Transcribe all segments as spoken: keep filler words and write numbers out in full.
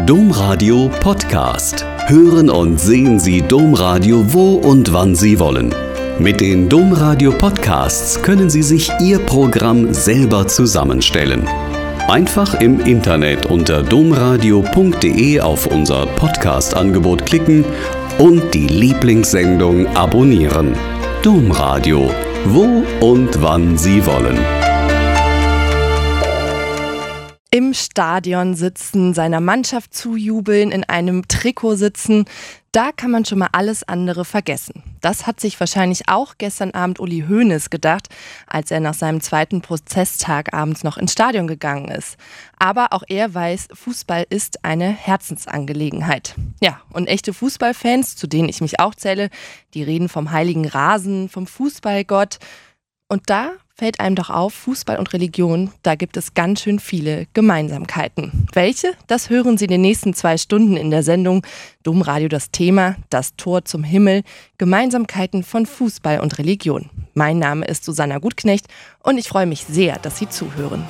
Domradio Podcast. Hören und sehen Sie Domradio wo und wann Sie wollen. Mit den Domradio Podcasts können Sie sich Ihr Programm selber zusammenstellen. Einfach im Internet unter domradio punkt de auf unser Podcast-Angebot klicken und die Lieblingssendung abonnieren. Domradio, wo und wann Sie wollen. Im Stadion sitzen, seiner Mannschaft zujubeln, in einem Trikot sitzen, da kann man schon mal alles andere vergessen. Das hat sich wahrscheinlich auch gestern Abend Uli Hoeneß gedacht, als er nach seinem zweiten Prozesstag abends noch ins Stadion gegangen ist. Aber auch er weiß, Fußball ist eine Herzensangelegenheit. Ja, und echte Fußballfans, zu denen ich mich auch zähle, die reden vom heiligen Rasen, vom Fußballgott. Und da fällt einem doch auf, Fußball und Religion, da gibt es ganz schön viele Gemeinsamkeiten. Welche? Das hören Sie in den nächsten zwei Stunden in der Sendung Domradio das Thema, das Tor zum Himmel, Gemeinsamkeiten von Fußball und Religion. Mein Name ist Susanna Gutknecht und ich freue mich sehr, dass Sie zuhören.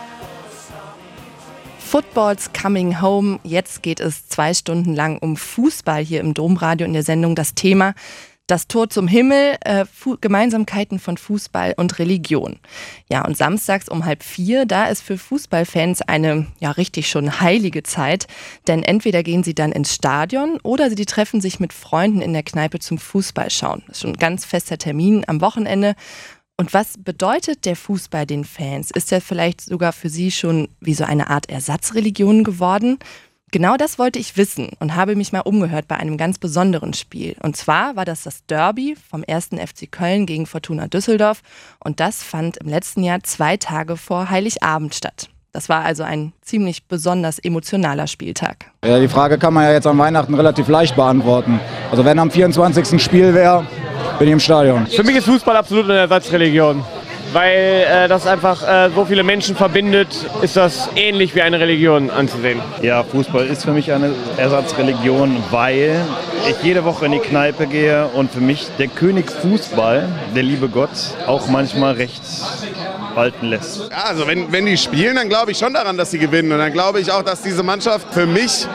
Football's coming home. Jetzt geht es zwei Stunden lang um Fußball hier im Domradio in der Sendung das Thema Das Tor zum Himmel, äh, Fu- Gemeinsamkeiten von Fußball und Religion. Ja, und samstags um halb vier, da ist für Fußballfans eine ja richtig schon heilige Zeit. Denn entweder gehen sie dann ins Stadion oder sie treffen sich mit Freunden in der Kneipe zum Fußball schauen. Das ist schon ein ganz fester Termin am Wochenende. Und was bedeutet der Fußball den Fans? Ist er vielleicht sogar für sie schon wie so eine Art Ersatzreligion geworden? Genau das wollte ich wissen und habe mich mal umgehört bei einem ganz besonderen Spiel. Und zwar war das das Derby vom ersten F C Köln gegen Fortuna Düsseldorf. Und das fand im letzten Jahr zwei Tage vor Heiligabend statt. Das war also ein ziemlich besonders emotionaler Spieltag. Ja, die Frage kann man ja jetzt an Weihnachten relativ leicht beantworten. Also wenn am vierundzwanzigsten Spiel wäre, bin ich im Stadion. Für mich ist Fußball absolut eine Ersatzreligion. Weil äh, das einfach äh, so viele Menschen verbindet, ist das ähnlich wie eine Religion anzusehen. Ja, Fußball ist für mich eine Ersatzreligion, weil ich jede Woche in die Kneipe gehe und für mich der König Fußball, der liebe Gott, auch manchmal recht walten lässt. Ja, also wenn, wenn die spielen, dann glaube ich schon daran, dass sie gewinnen. Und dann glaube ich auch, dass diese Mannschaft für mich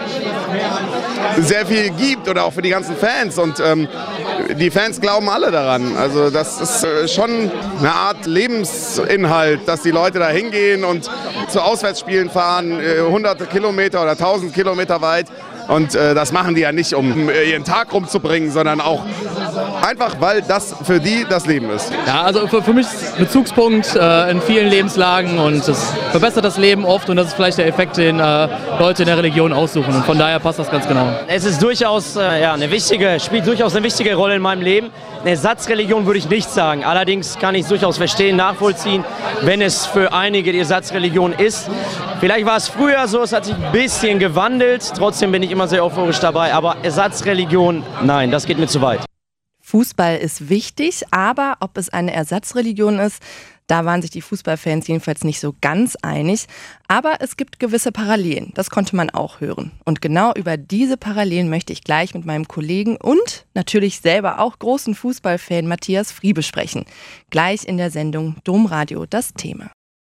sehr viel gibt oder auch für die ganzen Fans. Und ähm, die Fans glauben alle daran. Also das ist äh, schon eine Art Lebensinhalt, dass die Leute da hingehen und zu Auswärtsspielen fahren, äh, hunderte Kilometer oder tausend Kilometer weit. Und äh, das machen die ja nicht, um äh, ihren Tag rumzubringen, sondern auch einfach, weil das für die das Leben ist. Ja, also für, für mich ist Bezugspunkt äh, in vielen Lebenslagen und es verbessert das Leben oft und das ist vielleicht der Effekt, den äh, Leute in der Religion aussuchen und von daher passt das ganz genau. Es ist durchaus äh, ja, eine wichtige, spielt durchaus eine wichtige Rolle in meinem Leben. Eine Ersatzreligion würde ich nicht sagen. Allerdings kann ich es durchaus verstehen, nachvollziehen, wenn es für einige die Ersatzreligion ist. Vielleicht war es früher so, es hat sich ein bisschen gewandelt. Trotzdem bin ich immer sehr euphorisch dabei. Aber Ersatzreligion, nein, das geht mir zu weit. Fußball ist wichtig, aber ob es eine Ersatzreligion ist, da waren sich die Fußballfans jedenfalls nicht so ganz einig. Aber es gibt gewisse Parallelen, das konnte man auch hören. Und genau über diese Parallelen möchte ich gleich mit meinem Kollegen und natürlich selber auch großen Fußballfan Matthias Friebe sprechen. Gleich in der Sendung Domradio das Thema.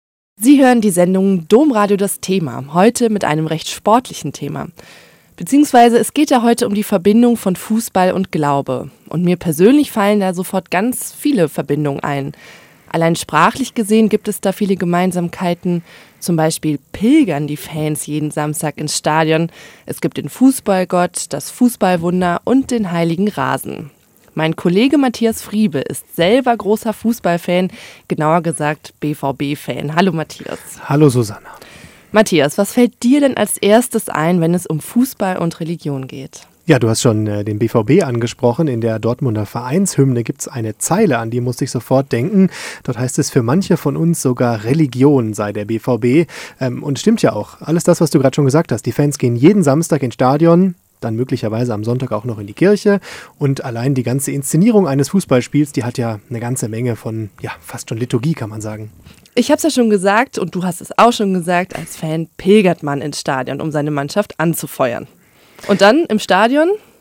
Sie hören die Sendung Domradio das Thema, heute mit einem recht sportlichen Thema. Beziehungsweise es geht ja heute um die Verbindung von Fußball und Glaube. Und mir persönlich fallen da sofort ganz viele Verbindungen ein. Allein sprachlich gesehen gibt es da viele Gemeinsamkeiten. Zum Beispiel pilgern die Fans jeden Samstag ins Stadion. Es gibt den Fußballgott, das Fußballwunder und den heiligen Rasen. Mein Kollege Matthias Friebe ist selber großer Fußballfan, genauer gesagt B V B-Fan. Hallo Matthias. Hallo Susanna. Matthias, was fällt dir denn als erstes ein, wenn es um Fußball und Religion geht? Ja, du hast schon äh, den B V B angesprochen. In der Dortmunder Vereinshymne gibt es eine Zeile, an die musste ich sofort denken. Dort heißt es, für manche von uns sogar Religion sei der B V B. Ähm, und stimmt ja auch. Alles das, was du gerade schon gesagt hast. Die Fans gehen jeden Samstag ins Stadion, dann möglicherweise am Sonntag auch noch in die Kirche. Und allein die ganze Inszenierung eines Fußballspiels, die hat ja eine ganze Menge von, ja, fast schon Liturgie, kann man sagen. Ich habe es ja schon gesagt und du hast es auch schon gesagt, als Fan pilgert man ins Stadion, um seine Mannschaft anzufeuern. Und dann im Stadion,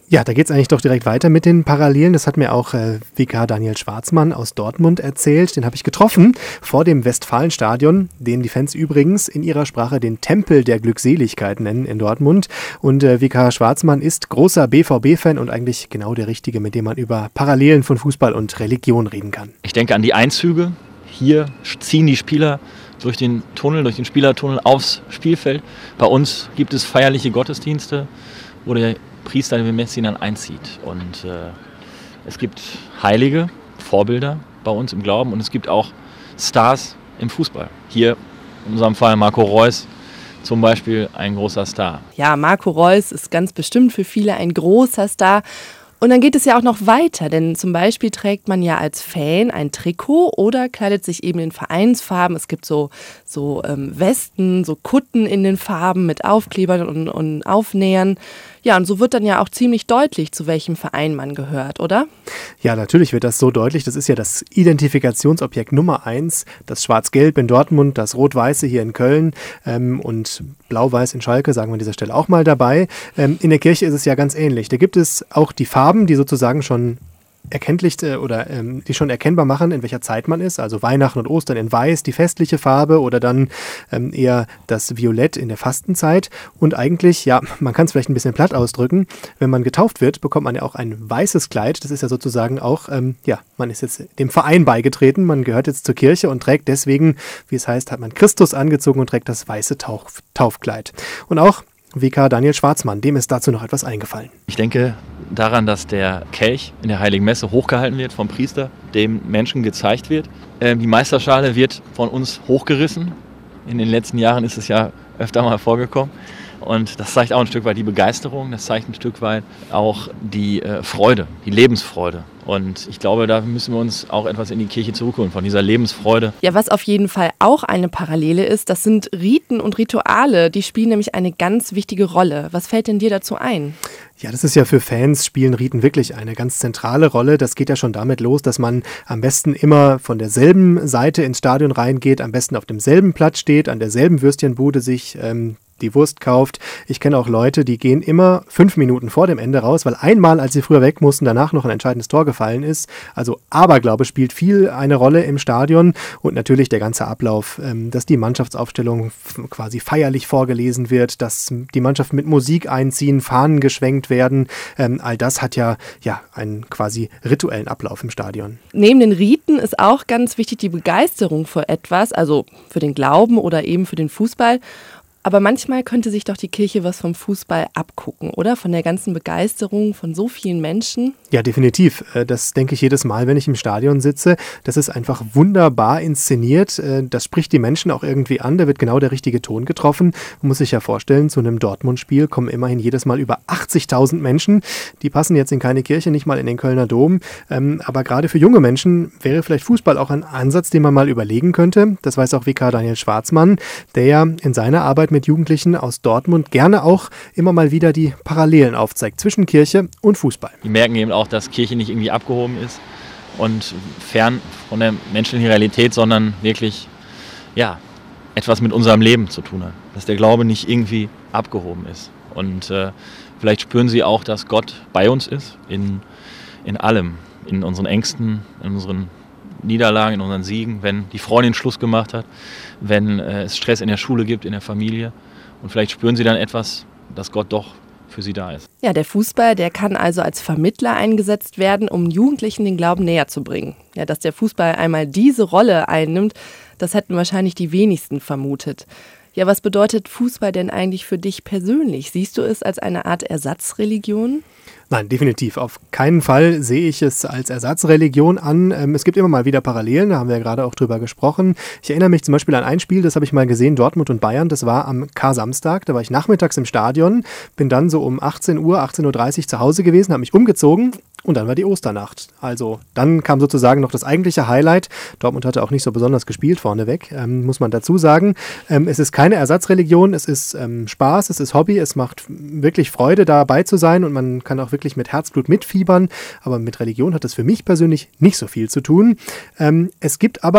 Ja, da geht es eigentlich doch direkt weiter mit den Parallelen. Das hat mir auch äh, Vikar Daniel Schwarzmann aus Dortmund erzählt. Den habe ich getroffen vor dem Westfalenstadion, den die Fans übrigens in ihrer Sprache den Tempel der Glückseligkeit nennen in Dortmund. Und äh, Vikar Schwarzmann ist großer B V B-Fan und eigentlich genau der Richtige, mit dem man über Parallelen von Fußball und Religion reden kann. Ich denke an die Einzüge. Hier ziehen die Spieler durch den Tunnel, durch den Spielertunnel aufs Spielfeld. Bei uns gibt es feierliche Gottesdienste, wo der Priester den Messi dann einzieht. Und äh, es gibt heilige Vorbilder bei uns im Glauben und es gibt auch Stars im Fußball. Hier in unserem Fall Marco Reus zum Beispiel ein großer Star. Ja, Marco Reus ist ganz bestimmt für viele ein großer Star. Und dann geht es ja auch noch weiter, denn zum Beispiel trägt man ja als Fan ein Trikot oder kleidet sich eben in Vereinsfarben. Es gibt so, so ähm, Westen, so Kutten in den Farben mit Aufklebern und, und Aufnähern. Ja, und so wird dann ja auch ziemlich deutlich, zu welchem Verein man gehört, oder? Ja, natürlich wird das so deutlich. Das ist ja das Identifikationsobjekt Nummer eins. Das Schwarz-Gelb in Dortmund, das Rot-Weiße hier in Köln ähm, und Blau-Weiß in Schalke, sagen wir an dieser Stelle auch mal dabei. Ähm, in der Kirche ist es ja ganz ähnlich. Da gibt es auch die Farben, die sozusagen schon erkenntlich oder ähm, die schon erkennbar machen, in welcher Zeit man ist. Also Weihnachten und Ostern in Weiß, die festliche Farbe oder dann ähm, eher das Violett in der Fastenzeit. Und eigentlich, ja, man kann es vielleicht ein bisschen platt ausdrücken, wenn man getauft wird, bekommt man ja auch ein weißes Kleid. Das ist ja sozusagen auch, ähm, ja, man ist jetzt dem Verein beigetreten, man gehört jetzt zur Kirche und trägt deswegen, wie es heißt, hat man Christus angezogen und trägt das weiße Tauf- Taufkleid. Und auch Vikar Daniel Schwarzmann, dem ist dazu noch etwas eingefallen. Ich denke daran, dass der Kelch in der Heiligen Messe hochgehalten wird vom Priester, dem Menschen gezeigt wird. Die Meisterschale wird von uns hochgerissen. In den letzten Jahren ist es ja öfter mal vorgekommen. Und das zeigt auch ein Stück weit die Begeisterung, das zeigt ein Stück weit auch die äh, Freude, die Lebensfreude. Und ich glaube, da müssen wir uns auch etwas in die Kirche zurückholen, von dieser Lebensfreude. Ja, was auf jeden Fall auch eine Parallele ist, das sind Riten und Rituale. Die spielen nämlich eine ganz wichtige Rolle. Was fällt denn dir dazu ein? Ja, das ist ja für Fans, spielen Riten wirklich eine ganz zentrale Rolle. Das geht ja schon damit los, dass man am besten immer von derselben Seite ins Stadion reingeht, am besten auf demselben Platz steht, an derselben Würstchenbude sich ähm, die Wurst kauft. Ich kenne auch Leute, die gehen immer fünf Minuten vor dem Ende raus, weil einmal, als sie früher weg mussten, danach noch ein entscheidendes Tor gefallen ist. Also Aberglaube spielt viel eine Rolle im Stadion und natürlich der ganze Ablauf, ähm, dass die Mannschaftsaufstellung f- quasi feierlich vorgelesen wird, dass die Mannschaft mit Musik einziehen, Fahnen geschwenkt werden. Ähm, all das hat ja, ja einen quasi rituellen Ablauf im Stadion. Neben den Riten ist auch ganz wichtig die Begeisterung für etwas, also für den Glauben oder eben für den Fußball. Aber manchmal könnte sich doch die Kirche was vom Fußball abgucken, oder? Von der ganzen Begeisterung von so vielen Menschen. Ja, definitiv. Das denke ich jedes Mal, wenn ich im Stadion sitze. Das ist einfach wunderbar inszeniert. Das spricht die Menschen auch irgendwie an. Da wird genau der richtige Ton getroffen. Man muss sich ja vorstellen, zu einem Dortmund-Spiel kommen immerhin jedes Mal über achtzigtausend Menschen. Die passen jetzt in keine Kirche, nicht mal in den Kölner Dom. Aber gerade für junge Menschen wäre vielleicht Fußball auch ein Ansatz, den man mal überlegen könnte. Das weiß auch Vikar Daniel Schwarzmann, der ja in seiner Arbeit mit Jugendlichen aus Dortmund gerne auch immer mal wieder die Parallelen aufzeigt zwischen Kirche und Fußball. Die merken eben auch, dass Kirche nicht irgendwie abgehoben ist und fern von der menschlichen Realität, sondern wirklich ja, etwas mit unserem Leben zu tun hat. Dass der Glaube nicht irgendwie abgehoben ist. Und äh, vielleicht spüren sie auch, dass Gott bei uns ist, in, in allem, in unseren Ängsten, in unseren Niederlagen, in unseren Siegen, wenn die Freundin Schluss gemacht hat, wenn äh, es Stress in der Schule gibt, in der Familie. Und vielleicht spüren sie dann etwas, dass Gott doch für sie da ist. Ja, der Fußball, der kann also als Vermittler eingesetzt werden, um Jugendlichen den Glauben näher zu bringen. Ja, dass der Fußball einmal diese Rolle einnimmt, das hätten wahrscheinlich die wenigsten vermutet. Ja, was bedeutet Fußball denn eigentlich für dich persönlich? Siehst du es als eine Art Ersatzreligion? Nein, definitiv. Auf keinen Fall sehe ich es als Ersatzreligion an. Ähm, es gibt immer mal wieder Parallelen, da haben wir ja gerade auch drüber gesprochen. Ich erinnere mich zum Beispiel an ein Spiel, das habe ich mal gesehen, Dortmund und Bayern. Das war am Kar-Samstag, da war ich nachmittags im Stadion, bin dann so um achtzehn Uhr, achtzehn Uhr dreißig zu Hause gewesen, habe mich umgezogen. Und dann war die Osternacht. Also dann kam sozusagen noch das eigentliche Highlight. Dortmund hatte auch nicht so besonders gespielt vorneweg, ähm, muss man dazu sagen. Ähm, es ist keine Ersatzreligion, es ist ähm, Spaß, es ist Hobby, es macht wirklich Freude, dabei zu sein und man kann auch wirklich mit Herzblut mitfiebern. Aber mit Religion hat es für mich persönlich nicht so viel zu tun. Ähm, es gibt aber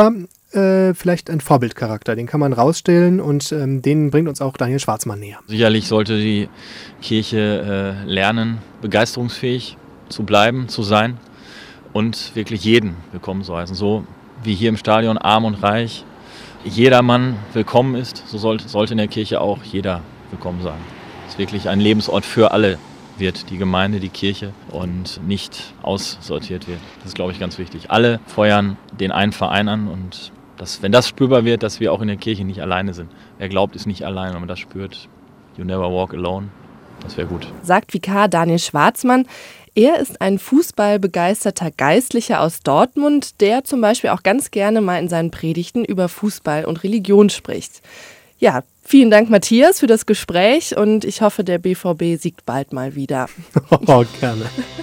äh, vielleicht ein Vorbildcharakter. Den kann man rausstellen und ähm, den bringt uns auch Daniel Schwarzmann näher. Sicherlich sollte die Kirche äh, lernen, begeisterungsfähig zu bleiben, zu sein und wirklich jeden willkommen zu heißen. So wie hier im Stadion arm und reich jedermann willkommen ist, so sollte, sollte in der Kirche auch jeder willkommen sein. Es ist wirklich ein Lebensort für alle wird, die Gemeinde, die Kirche, und nicht aussortiert wird. Das ist, glaube ich, ganz wichtig. Alle feuern den einen Verein an und das, wenn das spürbar wird, dass wir auch in der Kirche nicht alleine sind. Wer glaubt, ist nicht allein. Wenn man das spürt, you never walk alone, das wäre gut. Sagt Vikar Daniel Schwarzmann. Er ist ein fußballbegeisterter Geistlicher aus Dortmund, der zum Beispiel auch ganz gerne mal in seinen Predigten über Fußball und Religion spricht. Ja, vielen Dank, Matthias, für das Gespräch und ich hoffe, der B V B siegt bald mal wieder. Oh, gerne.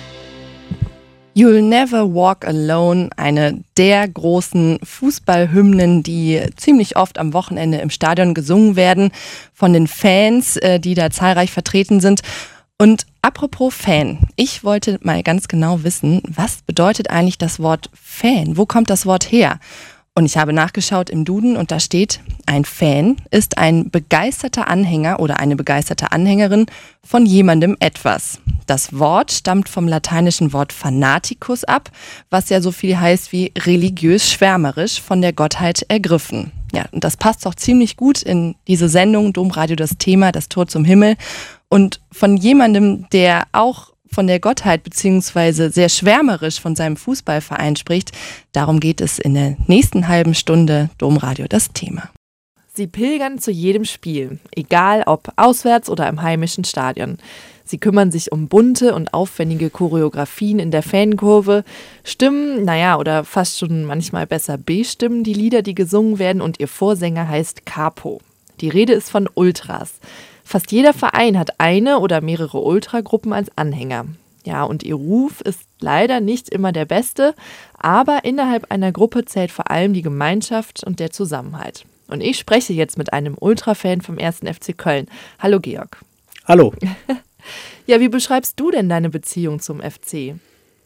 You'll Never Walk Alone, eine der großen Fußballhymnen, die ziemlich oft am Wochenende im Stadion gesungen werden von den Fans, die da zahlreich vertreten sind. Und apropos Fan, ich wollte mal ganz genau wissen, was bedeutet eigentlich das Wort Fan? Wo kommt das Wort her? Und ich habe nachgeschaut im Duden und da steht, ein Fan ist ein begeisterter Anhänger oder eine begeisterte Anhängerin von jemandem etwas. Das Wort stammt vom lateinischen Wort Fanaticus ab, was ja so viel heißt wie religiös schwärmerisch, von der Gottheit ergriffen. Ja, und das passt doch ziemlich gut in diese Sendung Domradio das Thema, das Tor zum Himmel. Und von jemandem, der auch von der Gottheit beziehungsweise sehr schwärmerisch von seinem Fußballverein spricht, darum geht es in der nächsten halben Stunde Domradio das Thema. Sie pilgern zu jedem Spiel, egal ob auswärts oder im heimischen Stadion. Sie kümmern sich um bunte und aufwendige Choreografien in der Fankurve, stimmen, naja, oder fast schon manchmal besser bestimmen die Lieder, die gesungen werden, und ihr Vorsänger heißt Capo. Die Rede ist von Ultras. Fast jeder Verein hat eine oder mehrere Ultragruppen als Anhänger. Ja, und ihr Ruf ist leider nicht immer der beste, aber innerhalb einer Gruppe zählt vor allem die Gemeinschaft und der Zusammenhalt. Und ich spreche jetzt mit einem Ultra-Fan vom ersten F C Köln. Hallo Georg. Hallo. Ja, wie beschreibst du denn deine Beziehung zum F C?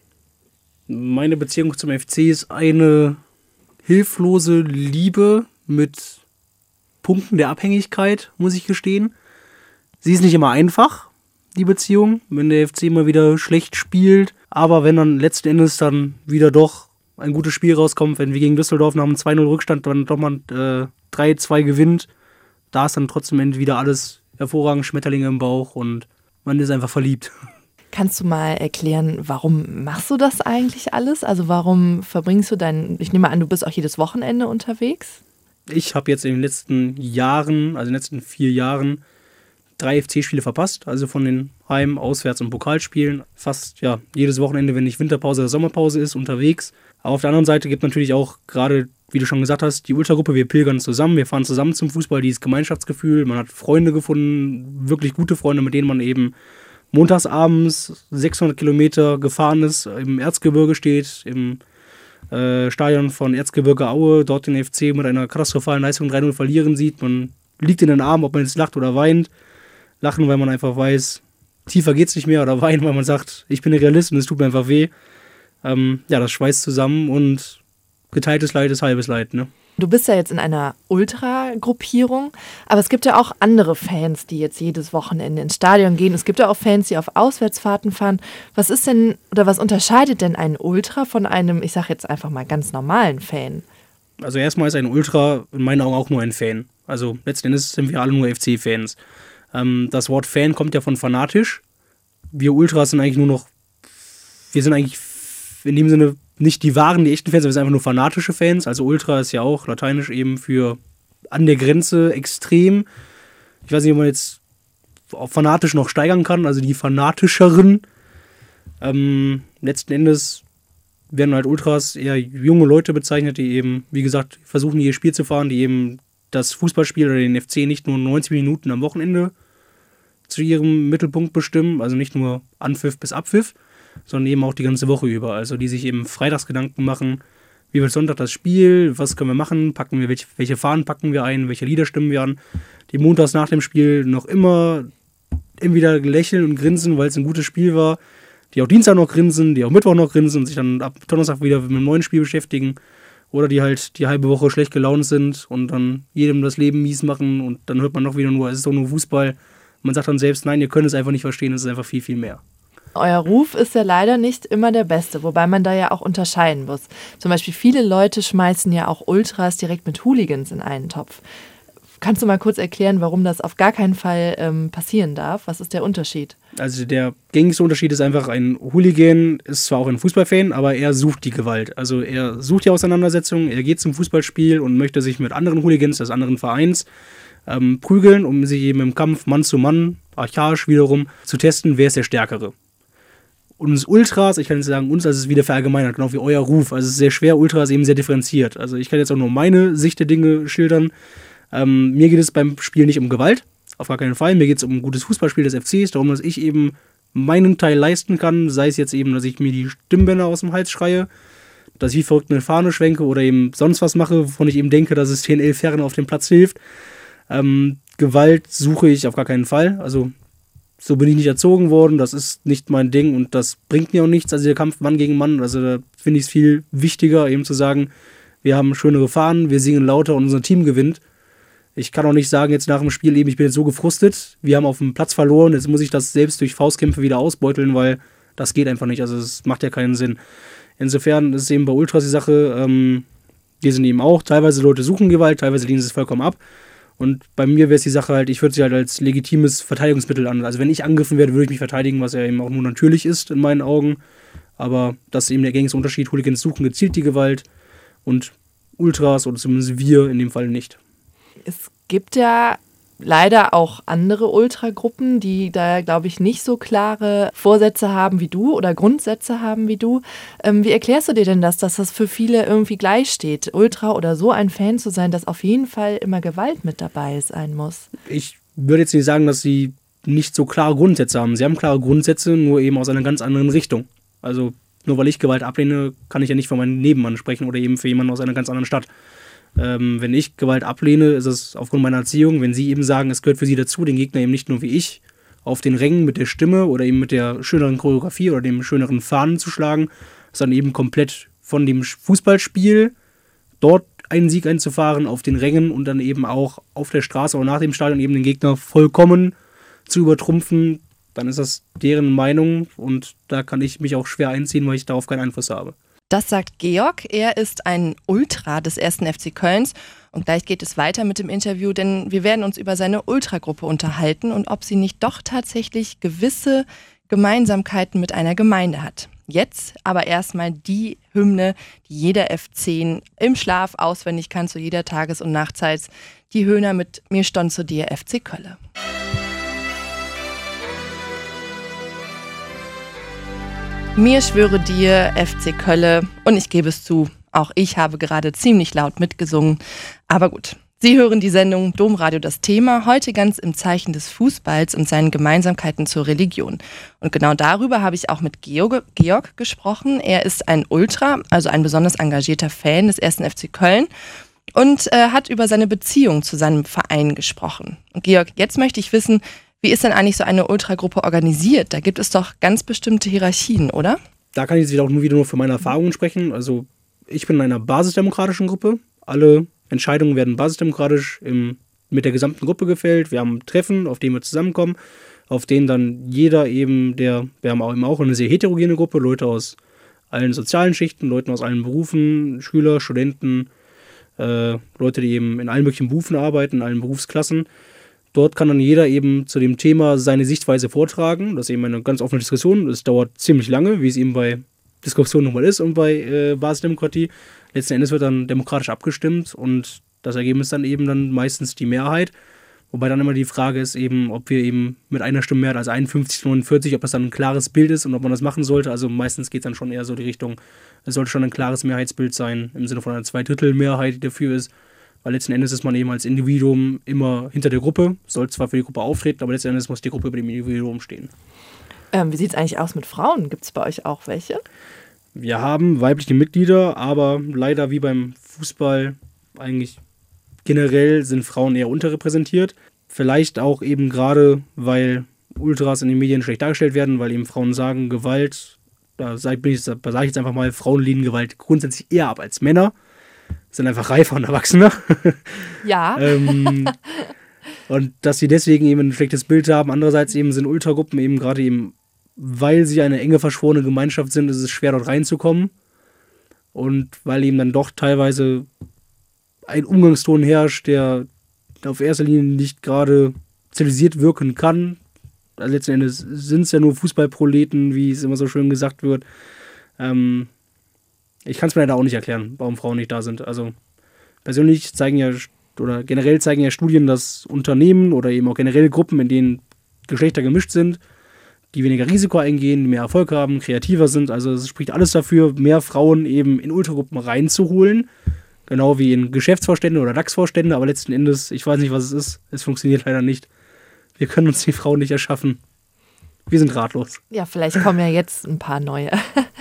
Meine Beziehung zum F C ist eine hilflose Liebe mit Punkten der Abhängigkeit, muss ich gestehen. Sie ist nicht immer einfach, die Beziehung, wenn der F C mal wieder schlecht spielt. Aber wenn dann letzten Endes dann wieder doch ein gutes Spiel rauskommt, wenn wir gegen Düsseldorf nach einem zwei null Rückstand dann doch mal äh, drei zwei gewinnt, da ist dann trotzdem wieder alles hervorragend, Schmetterlinge im Bauch und man ist einfach verliebt. Kannst du mal erklären, warum machst du das eigentlich alles? Also warum verbringst du dein, ich nehme an, du bist auch jedes Wochenende unterwegs? Ich habe jetzt in den letzten Jahren, also in den letzten vier Jahren, drei F C-Spiele verpasst, also von den Heim-, Auswärts- und Pokalspielen. Fast ja jedes Wochenende, wenn nicht Winterpause oder Sommerpause ist, unterwegs. Aber auf der anderen Seite gibt es natürlich auch gerade, wie du schon gesagt hast, die Ultragruppe. Wir pilgern zusammen, wir fahren zusammen zum Fußball, dieses Gemeinschaftsgefühl. Man hat Freunde gefunden, wirklich gute Freunde, mit denen man eben montagsabends sechshundert Kilometer gefahren ist, im Erzgebirge steht, im äh, Stadion von Erzgebirge Aue, dort den F C mit einer katastrophalen Leistung drei null verlieren sieht. Man liegt in den Armen, ob man jetzt lacht oder weint. Lachen, weil man einfach weiß, tiefer geht's nicht mehr, oder weinen, weil man sagt, ich bin ein Realist und es tut mir einfach weh. Ähm, ja, das schweißt zusammen und geteiltes Leid ist halbes Leid, ne? Du bist ja jetzt in einer Ultra-Gruppierung, aber es gibt ja auch andere Fans, die jetzt jedes Wochenende ins Stadion gehen. Es gibt ja auch Fans, die auf Auswärtsfahrten fahren. Was ist denn, oder was unterscheidet denn ein Ultra von einem, ich sag jetzt einfach mal, ganz normalen Fan? Also erstmal ist ein Ultra in meinen Augen auch nur ein Fan. Also letzten Endes sind wir alle nur F C-Fans. Ähm, das Wort Fan kommt ja von fanatisch. Wir Ultras sind eigentlich nur noch, wir sind eigentlich in dem Sinne nicht die wahren, die echten Fans, wir sind einfach nur fanatische Fans. Also Ultra ist ja auch lateinisch eben für an der Grenze extrem. Ich weiß nicht, ob man jetzt auf fanatisch noch steigern kann, also die fanatischeren. Ähm, letzten Endes werden halt Ultras eher junge Leute bezeichnet, die eben, wie gesagt, versuchen, ihr Spiel zu fahren, die eben das Fußballspiel oder den F C nicht nur neunzig Minuten am Wochenende zu ihrem Mittelpunkt bestimmen, also nicht nur Anpfiff bis Abpfiff, sondern eben auch die ganze Woche über. Also die sich eben freitags Gedanken machen, wie wird Sonntag das Spiel, was können wir machen, packen wir, welche, welche Fahnen packen wir ein, welche Lieder stimmen wir an. Die montags nach dem Spiel noch immer entweder lächeln und grinsen, weil es ein gutes Spiel war, die auch Dienstag noch grinsen, die auch Mittwoch noch grinsen und sich dann ab Donnerstag wieder mit einem neuen Spiel beschäftigen. Oder die halt die halbe Woche schlecht gelaunt sind und dann jedem das Leben mies machen und dann hört man doch wieder nur, es ist doch nur Fußball. Man sagt dann selbst, nein, ihr könnt es einfach nicht verstehen, es ist einfach viel, viel mehr. Euer Ruf ist ja leider nicht immer der beste, wobei man da ja auch unterscheiden muss. Zum Beispiel viele Leute schmeißen ja auch Ultras direkt mit Hooligans in einen Topf. Kannst du mal kurz erklären, warum das auf gar keinen Fall ähm, passieren darf? Was ist der Unterschied? Also der gängigste Unterschied ist einfach, ein Hooligan ist zwar auch ein Fußballfan, aber er sucht die Gewalt. Also er sucht die Auseinandersetzung, er geht zum Fußballspiel und möchte sich mit anderen Hooligans des anderen Vereins ähm, prügeln, um sich eben im Kampf Mann zu Mann, archaisch wiederum, zu testen, wer ist der Stärkere. Und uns Ultras, ich kann jetzt sagen, uns, das ist wieder verallgemeinert, genau wie euer Ruf. Also es ist sehr schwer, Ultras eben sehr differenziert. Also ich kann jetzt auch nur meine Sicht der Dinge schildern. Ähm, mir geht es beim Spiel nicht um Gewalt, auf gar keinen Fall. Mir geht es um ein gutes Fußballspiel des F Cs, darum, dass ich eben meinen Teil leisten kann, sei es jetzt eben, dass ich mir die Stimmbänder aus dem Hals schreie, dass ich wie verrückt eine Fahne schwenke oder eben sonst was mache, wovon ich eben denke, dass es T N L Fern auf dem Platz hilft. Ähm, Gewalt suche ich auf gar keinen Fall, also so bin ich nicht erzogen worden, das ist nicht mein Ding und das bringt mir auch nichts, also der Kampf Mann gegen Mann, also da finde ich es viel wichtiger, eben zu sagen, wir haben schönere Fahnen, wir singen lauter und unser Team gewinnt. Ich kann auch nicht sagen, jetzt nach dem Spiel eben, ich bin jetzt so gefrustet, wir haben auf dem Platz verloren, jetzt muss ich das selbst durch Faustkämpfe wieder ausbeuteln, weil das geht einfach nicht, also es macht ja keinen Sinn. Insofern ist es eben bei Ultras die Sache, ähm, die sind eben auch, teilweise Leute suchen Gewalt, teilweise lehnen sie es vollkommen ab. Und bei mir wäre es die Sache halt, ich würde sie halt als legitimes Verteidigungsmittel an. Also wenn ich angegriffen werde, würde ich mich verteidigen, was ja eben auch nur natürlich ist in meinen Augen. Aber das ist eben der gängigste Unterschied. Hooligans suchen gezielt die Gewalt und Ultras oder zumindest wir in dem Fall nicht. Es gibt ja leider auch andere Ultragruppen, die da, glaube ich, nicht so klare Vorsätze haben wie du oder Grundsätze haben wie du. Ähm, wie erklärst du dir denn das, dass das für viele irgendwie gleich steht, Ultra oder so ein Fan zu sein, dass auf jeden Fall immer Gewalt mit dabei sein muss? Ich würde jetzt nicht sagen, dass sie nicht so klare Grundsätze haben. Sie haben klare Grundsätze, nur eben aus einer ganz anderen Richtung. Also nur weil ich Gewalt ablehne, kann ich ja nicht für meinen Nebenmann sprechen oder eben für jemanden aus einer ganz anderen Stadt. Ähm, wenn ich Gewalt ablehne, ist es aufgrund meiner Erziehung. Wenn sie eben sagen, es gehört für sie dazu, den Gegner eben nicht nur wie ich auf den Rängen mit der Stimme oder eben mit der schöneren Choreografie oder dem schöneren Fahnen zu schlagen, sondern eben komplett von dem Fußballspiel dort einen Sieg einzufahren auf den Rängen und dann eben auch auf der Straße oder nach dem Stadion eben den Gegner vollkommen zu übertrumpfen, dann ist das deren Meinung und da kann ich mich auch schwer einziehen, weil ich darauf keinen Einfluss habe. Das sagt Georg. Er ist ein Ultra des ersten F C Kölns. Und gleich geht es weiter mit dem Interview, denn wir werden uns über seine Ultragruppe unterhalten und ob sie nicht doch tatsächlich gewisse Gemeinsamkeiten mit einer Gemeinde hat. Jetzt aber erstmal die Hymne, die jeder F zehn im Schlaf auswendig kann, zu jeder Tages- und Nachtzeit. Die Höhner mit Mir stond zu dir F C Kölle. Mir schwöre dir, F C Kölle, und ich gebe es zu, auch ich habe gerade ziemlich laut mitgesungen. Aber gut, Sie hören die Sendung Domradio das Thema, heute ganz im Zeichen des Fußballs und seinen Gemeinsamkeiten zur Religion. Und genau darüber habe ich auch mit Georg, Georg gesprochen. Er ist ein Ultra, also ein besonders engagierter Fan des ersten F C Köln und äh, hat über seine Beziehung zu seinem Verein gesprochen. Und Georg, jetzt möchte ich wissen, wie ist denn eigentlich so eine Ultragruppe organisiert? Da gibt es doch ganz bestimmte Hierarchien, oder? Da kann ich jetzt auch nur wieder nur für meine Erfahrungen sprechen. Also ich bin in einer basisdemokratischen Gruppe. Alle Entscheidungen werden basisdemokratisch im, mit der gesamten Gruppe gefällt. Wir haben Treffen, auf denen wir zusammenkommen, auf denen dann jeder eben, der, wir haben auch eben auch eine sehr heterogene Gruppe, Leute aus allen sozialen Schichten, Leute aus allen Berufen, Schüler, Studenten, äh, Leute, die eben in allen möglichen Berufen arbeiten, in allen Berufsklassen. Dort kann dann jeder eben zu dem Thema seine Sichtweise vortragen. Das ist eben eine ganz offene Diskussion. Es dauert ziemlich lange, wie es eben bei Diskussionen nochmal ist und bei äh, Basisdemokratie. Letzten Endes wird dann demokratisch abgestimmt und das Ergebnis dann eben dann meistens die Mehrheit. Wobei dann immer die Frage ist eben, ob wir eben mit einer Stimme mehr als einundfünfzig, neunundvierzig, ob das dann ein klares Bild ist und ob man das machen sollte. Also meistens geht es dann schon eher so die Richtung, es sollte schon ein klares Mehrheitsbild sein, im Sinne von einer Zweidrittelmehrheit, die dafür ist. Weil letzten Endes ist man eben als Individuum immer hinter der Gruppe, soll zwar für die Gruppe auftreten, aber letzten Endes muss die Gruppe über dem Individuum stehen. Ähm, wie sieht es eigentlich aus mit Frauen? Gibt es bei euch auch welche? Wir haben weibliche Mitglieder, aber leider wie beim Fußball eigentlich generell sind Frauen eher unterrepräsentiert. Vielleicht auch eben gerade, weil Ultras in den Medien schlecht dargestellt werden, weil eben Frauen sagen, Gewalt, da sage ich, sag ich jetzt einfach mal, Frauen lehnen Gewalt grundsätzlich eher ab als Männer. sind einfach reifer und erwachsener. Ja. ähm, und dass sie deswegen eben ein schlechtes Bild haben. Andererseits eben sind Ultragruppen eben gerade eben, weil sie eine enge verschworene Gemeinschaft sind, ist es schwer dort reinzukommen. Und weil eben dann doch teilweise ein Umgangston herrscht, der auf erster Linie nicht gerade zivilisiert wirken kann. Also letzten Endes sind es ja nur Fußballproleten, wie es immer so schön gesagt wird. Ähm, ich kann es mir leider auch nicht erklären, warum Frauen nicht da sind. Also persönlich zeigen ja, oder generell zeigen ja Studien, dass Unternehmen oder eben auch generell Gruppen, in denen Geschlechter gemischt sind, die weniger Risiko eingehen, mehr Erfolg haben, kreativer sind. Also es spricht alles dafür, mehr Frauen eben in Ultragruppen reinzuholen. Genau wie in Geschäftsvorstände oder D A X-Vorstände. Aber letzten Endes, ich weiß nicht, was es ist. Es funktioniert leider nicht. Wir können uns die Frauen nicht erschaffen. Wir sind ratlos. Ja, vielleicht kommen ja jetzt ein paar neue.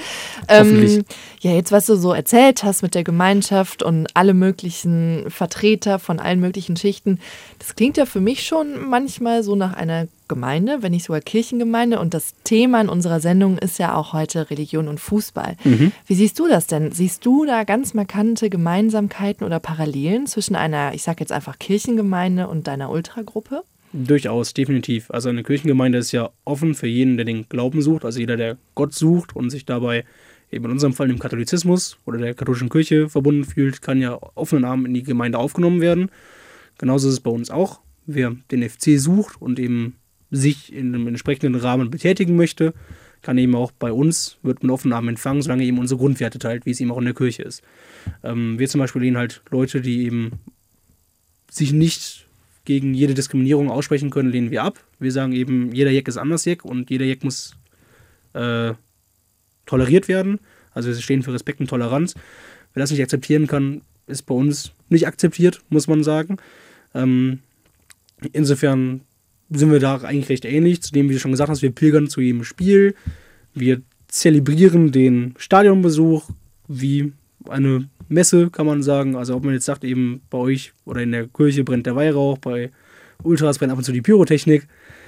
ähm, ja, jetzt, was du so erzählt hast mit der Gemeinschaft und alle möglichen Vertreter von allen möglichen Schichten, das klingt ja für mich schon manchmal so nach einer Gemeinde, wenn nicht sogar Kirchengemeinde. Und das Thema in unserer Sendung ist ja auch heute Religion und Fußball. Mhm. Wie siehst du das denn? Siehst du da ganz markante Gemeinsamkeiten oder Parallelen zwischen einer, ich sag jetzt einfach Kirchengemeinde und deiner Ultragruppe? Durchaus, definitiv. Also eine Kirchengemeinde ist ja offen für jeden, der den Glauben sucht, also jeder, der Gott sucht und sich dabei eben in unserem Fall dem Katholizismus oder der katholischen Kirche verbunden fühlt, kann ja offenen Armen in die Gemeinde aufgenommen werden. Genauso ist es bei uns auch. Wer den F C sucht und eben sich in einem entsprechenden Rahmen betätigen möchte, kann eben auch bei uns, wird mit offenen Armen empfangen, solange er eben unsere Grundwerte teilt, wie es eben auch in der Kirche ist. Ähm, wir zum Beispiel lehnen halt Leute, die eben sich nicht gegen jede Diskriminierung aussprechen können, lehnen wir ab. Wir sagen eben, jeder Jeck ist anders Jeck und jeder Jeck muss äh, toleriert werden. Also wir stehen für Respekt und Toleranz. Wer das nicht akzeptieren kann, ist bei uns nicht akzeptiert, muss man sagen. Ähm, insofern sind wir da eigentlich recht ähnlich. Zudem, wie du schon gesagt hast, wir pilgern zu jedem Spiel. Wir zelebrieren den Stadionbesuch wie eine Messe, kann man sagen. Also ob man jetzt sagt, eben bei euch oder in der Kirche brennt der Weihrauch, bei Ultras brennt ab und zu die Pyrotechnik.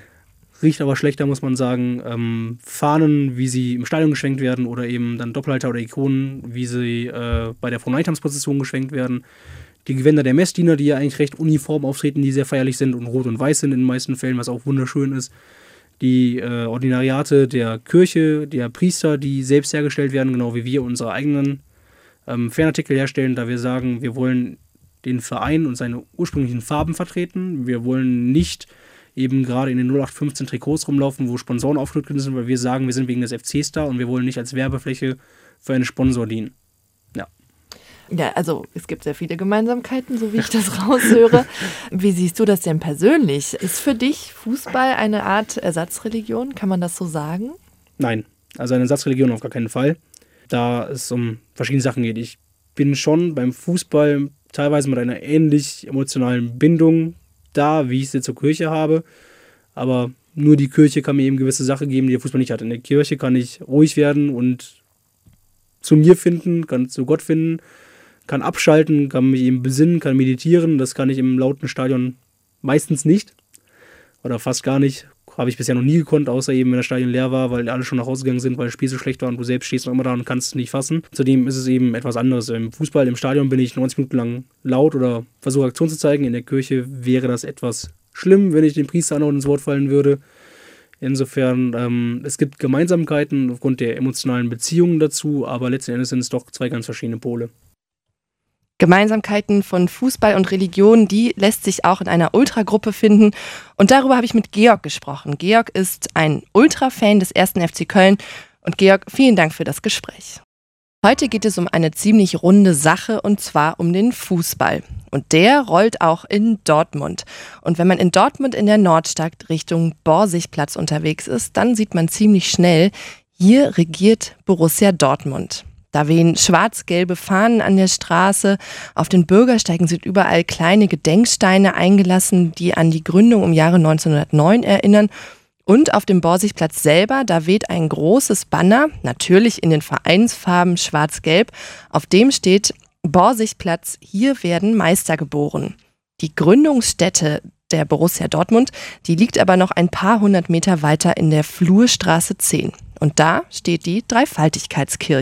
Riecht aber schlechter, muss man sagen. Ähm, Fahnen, wie sie im Stadion geschwenkt werden oder eben dann Doppelhalter oder Ikonen, wie sie äh, bei der Fronleithamsprozession geschwenkt werden. Die Gewänder der Messdiener, die ja eigentlich recht uniform auftreten, die sehr feierlich sind und rot und weiß sind in den meisten Fällen, was auch wunderschön ist. Die äh, Ordinariate der Kirche, der Priester, die selbst hergestellt werden, genau wie wir unsere eigenen ähm, Fanartikel herstellen, da wir sagen, wir wollen den Verein und seine ursprünglichen Farben vertreten. Wir wollen nicht eben gerade in den null acht fünfzehn Trikots rumlaufen, wo Sponsoren aufgedrückt sind, weil wir sagen, wir sind wegen des F Cs da und wir wollen nicht als Werbefläche für einen Sponsor dienen. Ja. Ja, also es gibt sehr viele Gemeinsamkeiten, so wie ich das raushöre. Wie siehst du das denn persönlich? Ist für dich Fußball eine Art Ersatzreligion? Kann man das so sagen? Nein, also eine Ersatzreligion auf gar keinen Fall. Da es um verschiedene Sachen geht. Ich bin schon beim Fußball teilweise mit einer ähnlich emotionalen Bindung da, wie ich sie zur Kirche habe. Aber nur die Kirche kann mir eben gewisse Sachen geben, die der Fußball nicht hat. In der Kirche kann ich ruhig werden und zu mir finden, kann zu Gott finden, kann abschalten, kann mich eben besinnen, kann meditieren. Das kann ich im lauten Stadion meistens nicht. Oder fast gar nicht. Habe ich bisher noch nie gekonnt, außer eben, wenn das Stadion leer war, weil alle schon nach Hause gegangen sind, weil das Spiel so schlecht war und du selbst stehst noch immer da und kannst es nicht fassen. Zudem ist es eben etwas anderes. Im Fußball, im Stadion bin ich neunzig Minuten lang laut oder versuche Aktion zu zeigen. In der Kirche wäre das etwas schlimm, wenn ich den Priester auch ins Wort fallen würde. Insofern, ähm, es gibt Gemeinsamkeiten aufgrund der emotionalen Beziehungen dazu, aber letzten Endes sind es doch zwei ganz verschiedene Pole. Gemeinsamkeiten von Fußball und Religion, die lässt sich auch in einer Ultragruppe finden. Und darüber habe ich mit Georg gesprochen. Georg ist ein Ultra-Fan des ersten F C Köln. Und Georg, vielen Dank für das Gespräch. Heute geht es um eine ziemlich runde Sache, und zwar um den Fußball. Und der rollt auch in Dortmund. Und wenn man in Dortmund in der Nordstadt Richtung Borsigplatz unterwegs ist, dann sieht man ziemlich schnell, hier regiert Borussia Dortmund. Da wehen schwarz-gelbe Fahnen an der Straße. Auf den Bürgersteigen sind überall kleine Gedenksteine eingelassen, die an die Gründung im Jahre neunzehnhundertneun erinnern. Und auf dem Borsigplatz selber, da weht ein großes Banner, natürlich in den Vereinsfarben schwarz-gelb. Auf dem steht: Borsigplatz, hier werden Meister geboren. Die Gründungsstätte der Borussia Dortmund, die liegt aber noch ein paar hundert Meter weiter in der Flurstraße zehn. Und da steht die Dreifaltigkeitskirche.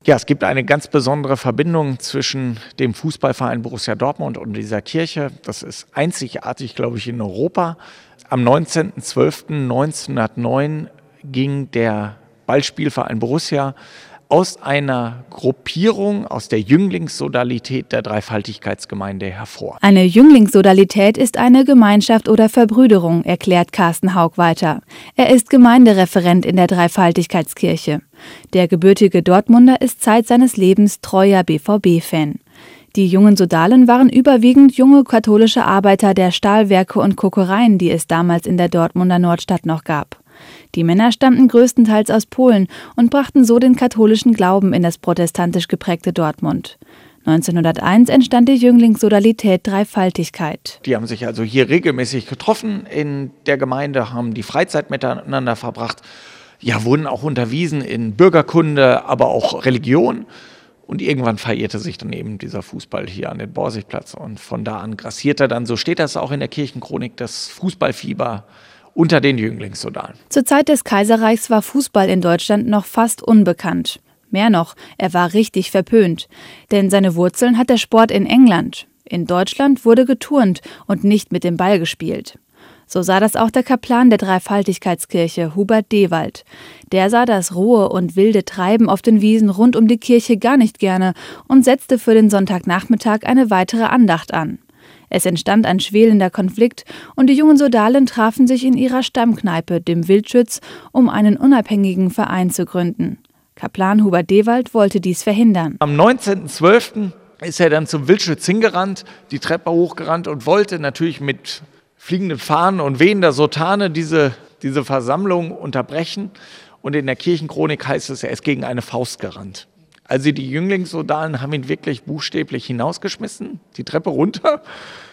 Ja, es gibt eine ganz besondere Verbindung zwischen dem Fußballverein Borussia Dortmund und dieser Kirche. Das ist einzigartig, glaube ich, in Europa. Am neunzehnten zwölften neunzehnhundertneun ging der Ballspielverein Borussia aus einer Gruppierung, aus der Jünglingssodalität der Dreifaltigkeitsgemeinde hervor. Eine Jünglingssodalität ist eine Gemeinschaft oder Verbrüderung, erklärt Carsten Haug weiter. Er ist Gemeindereferent in der Dreifaltigkeitskirche. Der gebürtige Dortmunder ist Zeit seines Lebens treuer B V B-Fan. Die jungen Sodalen waren überwiegend junge katholische Arbeiter der Stahlwerke und Kokereien, die es damals in der Dortmunder Nordstadt noch gab. Die Männer stammten größtenteils aus Polen und brachten so den katholischen Glauben in das protestantisch geprägte Dortmund. neunzehnhunderteins entstand die Jünglingssodalität Dreifaltigkeit. Die haben sich also hier regelmäßig getroffen in der Gemeinde, haben die Freizeit miteinander verbracht, ja, wurden auch unterwiesen in Bürgerkunde, aber auch Religion. Und irgendwann verirrte sich dann eben dieser Fußball hier an den Borsigplatz. Und von da an grassierte dann, so steht das auch in der Kirchenchronik, das Fußballfieber unter den Jünglingssodalen. Zur Zeit des Kaiserreichs war Fußball in Deutschland noch fast unbekannt. Mehr noch, er war richtig verpönt. Denn seine Wurzeln hat der Sport in England. In Deutschland wurde geturnt und nicht mit dem Ball gespielt. So sah das auch der Kaplan der Dreifaltigkeitskirche, Hubert Dewald. Der sah das rohe und wilde Treiben auf den Wiesen rund um die Kirche gar nicht gerne und setzte für den Sonntagnachmittag eine weitere Andacht an. Es entstand ein schwelender Konflikt und die jungen Sodalen trafen sich in ihrer Stammkneipe, dem Wildschütz, um einen unabhängigen Verein zu gründen. Kaplan Hubert Dewald wollte dies verhindern. Am neunzehnten zwölften ist er dann zum Wildschütz hingerannt, die Treppe hochgerannt und wollte natürlich mit fliegenden Fahnen und wehender Sotane diese, diese Versammlung unterbrechen. Und in der Kirchenchronik heißt es, er ist gegen eine Faust gerannt. Also die Jünglingssodalen haben ihn wirklich buchstäblich hinausgeschmissen, die Treppe runter.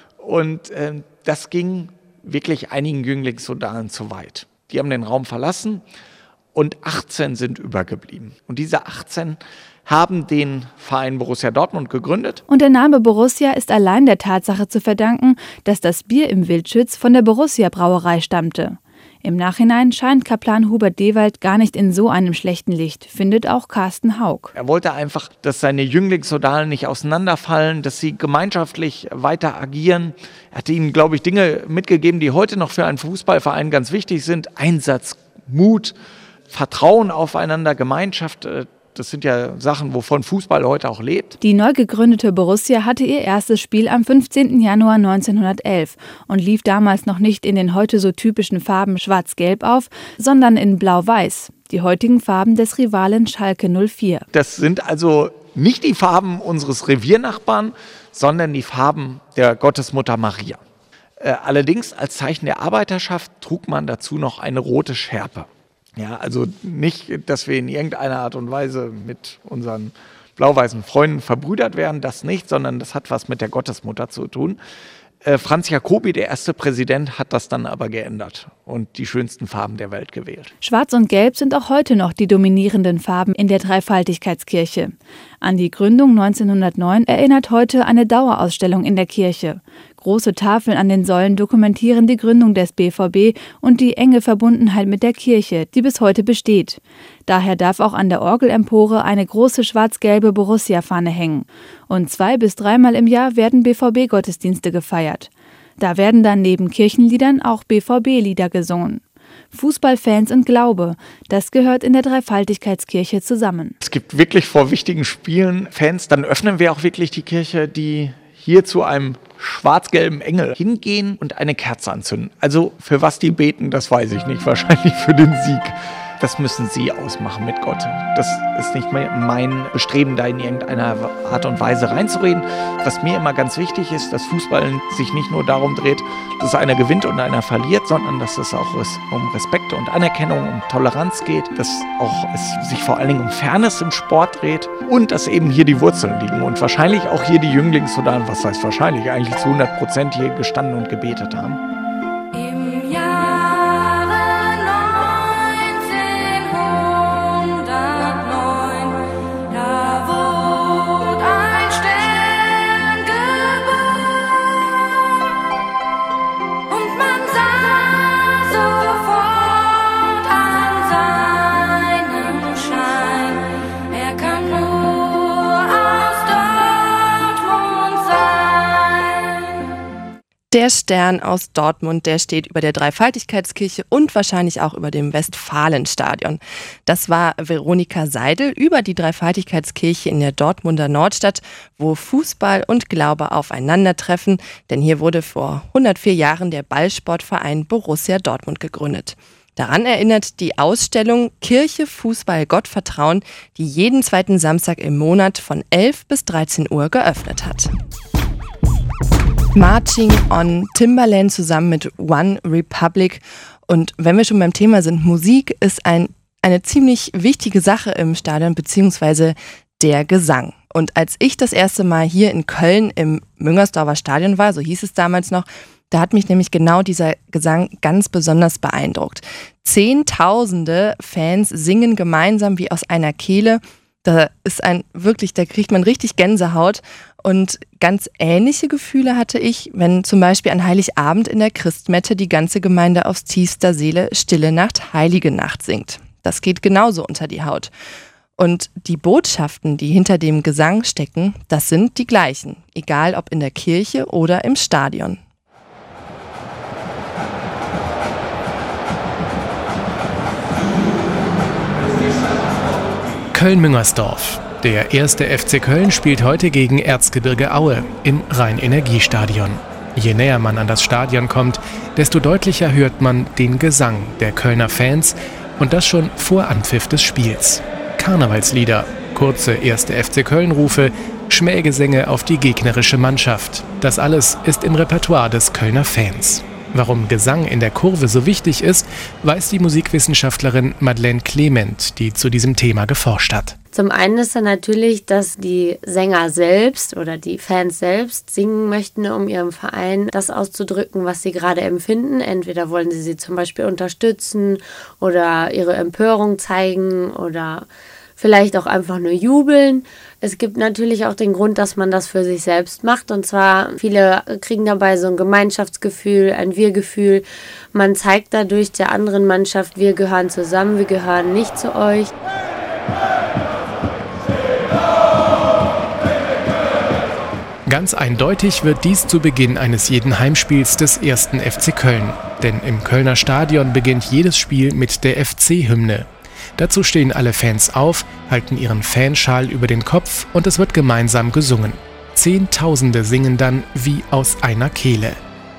Und äh, das ging wirklich einigen Jünglingssodalen zu weit. Die haben den Raum verlassen und achtzehn sind übergeblieben. Und diese achtzehn haben den Verein Borussia Dortmund gegründet. Und der Name Borussia ist allein der Tatsache zu verdanken, dass das Bier im Wildschütz von der Borussia-Brauerei stammte. Im Nachhinein scheint Kaplan Hubert Dewald gar nicht in so einem schlechten Licht, findet auch Carsten Haug. Er wollte einfach, dass seine Jünglingssodalen nicht auseinanderfallen, dass sie gemeinschaftlich weiter agieren. Er hat ihnen, glaube ich, Dinge mitgegeben, die heute noch für einen Fußballverein ganz wichtig sind. Einsatz, Mut, Vertrauen aufeinander, Gemeinschaft. Das sind ja Sachen, wovon Fußball heute auch lebt. Die neu gegründete Borussia hatte ihr erstes Spiel am fünfzehnten Januar neunzehnhundertelf und lief damals noch nicht in den heute so typischen Farben Schwarz-Gelb auf, sondern in Blau-Weiß, die heutigen Farben des Rivalen Schalke null vier. Das sind also nicht die Farben unseres Reviernachbarn, sondern die Farben der Gottesmutter Maria. Äh, allerdings als Zeichen der Arbeiterschaft trug man dazu noch eine rote Schärpe. Ja, also nicht, dass wir in irgendeiner Art und Weise mit unseren blau-weißen Freunden verbrüdert werden, das nicht, sondern das hat was mit der Gottesmutter zu tun. Äh, Franz Jacobi, der erste Präsident, hat das dann aber geändert und die schönsten Farben der Welt gewählt. Schwarz und Gelb sind auch heute noch die dominierenden Farben in der Dreifaltigkeitskirche. An die Gründung neunzehnhundertneun erinnert heute eine Dauerausstellung in der Kirche. Große Tafeln an den Säulen dokumentieren die Gründung des B V B und die enge Verbundenheit mit der Kirche, die bis heute besteht. Daher darf auch an der Orgelempore eine große schwarz-gelbe Borussia-Fahne hängen. Und zwei- bis dreimal im Jahr werden B V B-Gottesdienste gefeiert. Da werden dann neben Kirchenliedern auch B V B-Lieder gesungen. Fußballfans und Glaube, das gehört in der Dreifaltigkeitskirche zusammen. Es gibt wirklich vor wichtigen Spielen Fans, dann öffnen wir auch wirklich die Kirche, die hier zu einem schwarz-gelben Engel hingehen und eine Kerze anzünden. Also für was die beten, das weiß ich nicht. Wahrscheinlich für den Sieg. Das müssen sie ausmachen mit Gott. Das ist nicht mein Bestreben, da in irgendeiner Art und Weise reinzureden. Was mir immer ganz wichtig ist, dass Fußball sich nicht nur darum dreht, dass einer gewinnt und einer verliert, sondern dass es auch um Respekt und Anerkennung, um Toleranz geht, dass auch es sich vor allen Dingen um Fairness im Sport dreht und dass eben hier die Wurzeln liegen und wahrscheinlich auch hier die Jünglingssodalen, was heißt wahrscheinlich, eigentlich zu hundert Prozent hier gestanden und gebetet haben. Er kann nur Der Stern aus Dortmund, der steht über der Dreifaltigkeitskirche und wahrscheinlich auch über dem Westfalenstadion. Das war Veronika Seidel über die Dreifaltigkeitskirche in der Dortmunder Nordstadt, wo Fußball und Glaube aufeinandertreffen. Denn hier wurde vor hundertvier Jahren der Ballsportverein Borussia Dortmund gegründet. Daran erinnert die Ausstellung Kirche, Fußball, Gottvertrauen, die jeden zweiten Samstag im Monat von elf bis dreizehn Uhr geöffnet hat. Marching on, Timbaland zusammen mit One Republic. Und wenn wir schon beim Thema sind, Musik ist ein, eine ziemlich wichtige Sache im Stadion, beziehungsweise der Gesang. Und als ich das erste Mal hier in Köln im Müngersdorfer Stadion war, so hieß es damals noch, da hat mich nämlich genau dieser Gesang ganz besonders beeindruckt. Zehntausende Fans singen gemeinsam wie aus einer Kehle. Da ist ein wirklich, da kriegt man richtig Gänsehaut. Und ganz ähnliche Gefühle hatte ich, wenn zum Beispiel an Heiligabend in der Christmette die ganze Gemeinde aus tiefster Seele Stille Nacht, Heilige Nacht singt. Das geht genauso unter die Haut. Und die Botschaften, die hinter dem Gesang stecken, das sind die gleichen, egal ob in der Kirche oder im Stadion. Köln-Müngersdorf. Der erste F C Köln spielt heute gegen Erzgebirge Aue im Rhein-Energiestadion. Je näher man an das Stadion kommt, desto deutlicher hört man den Gesang der Kölner Fans und das schon vor Anpfiff des Spiels. Karnevalslieder, kurze erste F C Köln-Rufe, Schmähgesänge auf die gegnerische Mannschaft. Das alles ist im Repertoire des Kölner Fans. Warum Gesang in der Kurve so wichtig ist, weiß die Musikwissenschaftlerin Madeleine Clement, die zu diesem Thema geforscht hat. Zum einen ist dann natürlich, dass die Sänger selbst oder die Fans selbst singen möchten, um ihrem Verein das auszudrücken, was sie gerade empfinden. Entweder wollen sie sie zum Beispiel unterstützen oder ihre Empörung zeigen oder vielleicht auch einfach nur jubeln. Es gibt natürlich auch den Grund, dass man das für sich selbst macht. Und zwar, viele kriegen dabei so ein Gemeinschaftsgefühl, ein Wir-Gefühl. Man zeigt dadurch der anderen Mannschaft, wir gehören zusammen, wir gehören nicht zu euch. Ganz eindeutig wird dies zu Beginn eines jeden Heimspiels des ersten F C Köln. Denn im Kölner Stadion beginnt jedes Spiel mit der F C-Hymne. Dazu stehen alle Fans auf, halten ihren Fanschal über den Kopf und es wird gemeinsam gesungen. Zehntausende singen dann wie aus einer Kehle.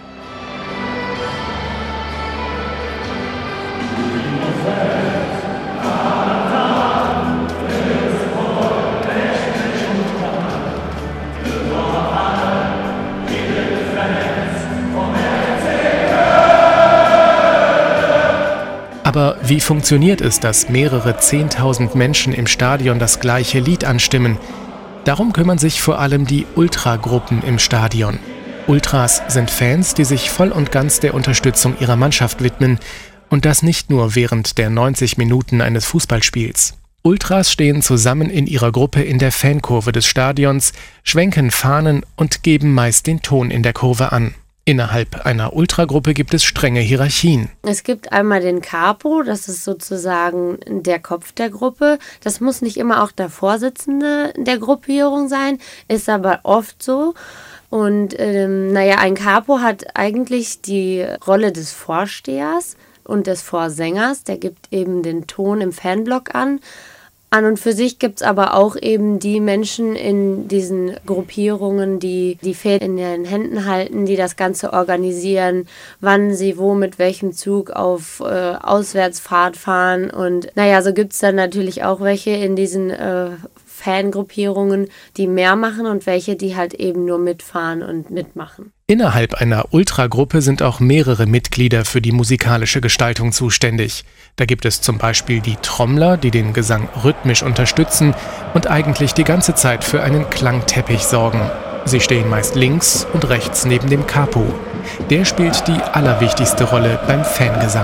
Aber wie funktioniert es, dass mehrere Zehntausend Menschen im Stadion das gleiche Lied anstimmen? Darum kümmern sich vor allem die Ultragruppen im Stadion. Ultras sind Fans, die sich voll und ganz der Unterstützung ihrer Mannschaft widmen. Und das nicht nur während der neunzig Minuten eines Fußballspiels. Ultras stehen zusammen in ihrer Gruppe in der Fankurve des Stadions, schwenken Fahnen und geben meist den Ton in der Kurve an. Innerhalb einer Ultragruppe gibt es strenge Hierarchien. Es gibt einmal den Capo, das ist sozusagen der Kopf der Gruppe. Das muss nicht immer auch der Vorsitzende der Gruppierung sein, ist aber oft so. Und ähm, naja, ein Capo hat eigentlich die Rolle des Vorstehers und des Vorsängers. Der gibt eben den Ton im Fanblock an. An und für sich gibt es aber auch eben die Menschen in diesen Gruppierungen, die die Fäden in ihren Händen halten, die das Ganze organisieren, wann sie wo mit welchem Zug auf äh, Auswärtsfahrt fahren. Und naja, so gibt es dann natürlich auch welche in diesen äh, Fangruppierungen, die mehr machen und welche, die halt eben nur mitfahren und mitmachen. Innerhalb einer Ultragruppe sind auch mehrere Mitglieder für die musikalische Gestaltung zuständig. Da gibt es zum Beispiel die Trommler, die den Gesang rhythmisch unterstützen und eigentlich die ganze Zeit für einen Klangteppich sorgen. Sie stehen meist links und rechts neben dem Capo. Der spielt die allerwichtigste Rolle beim Fangesang.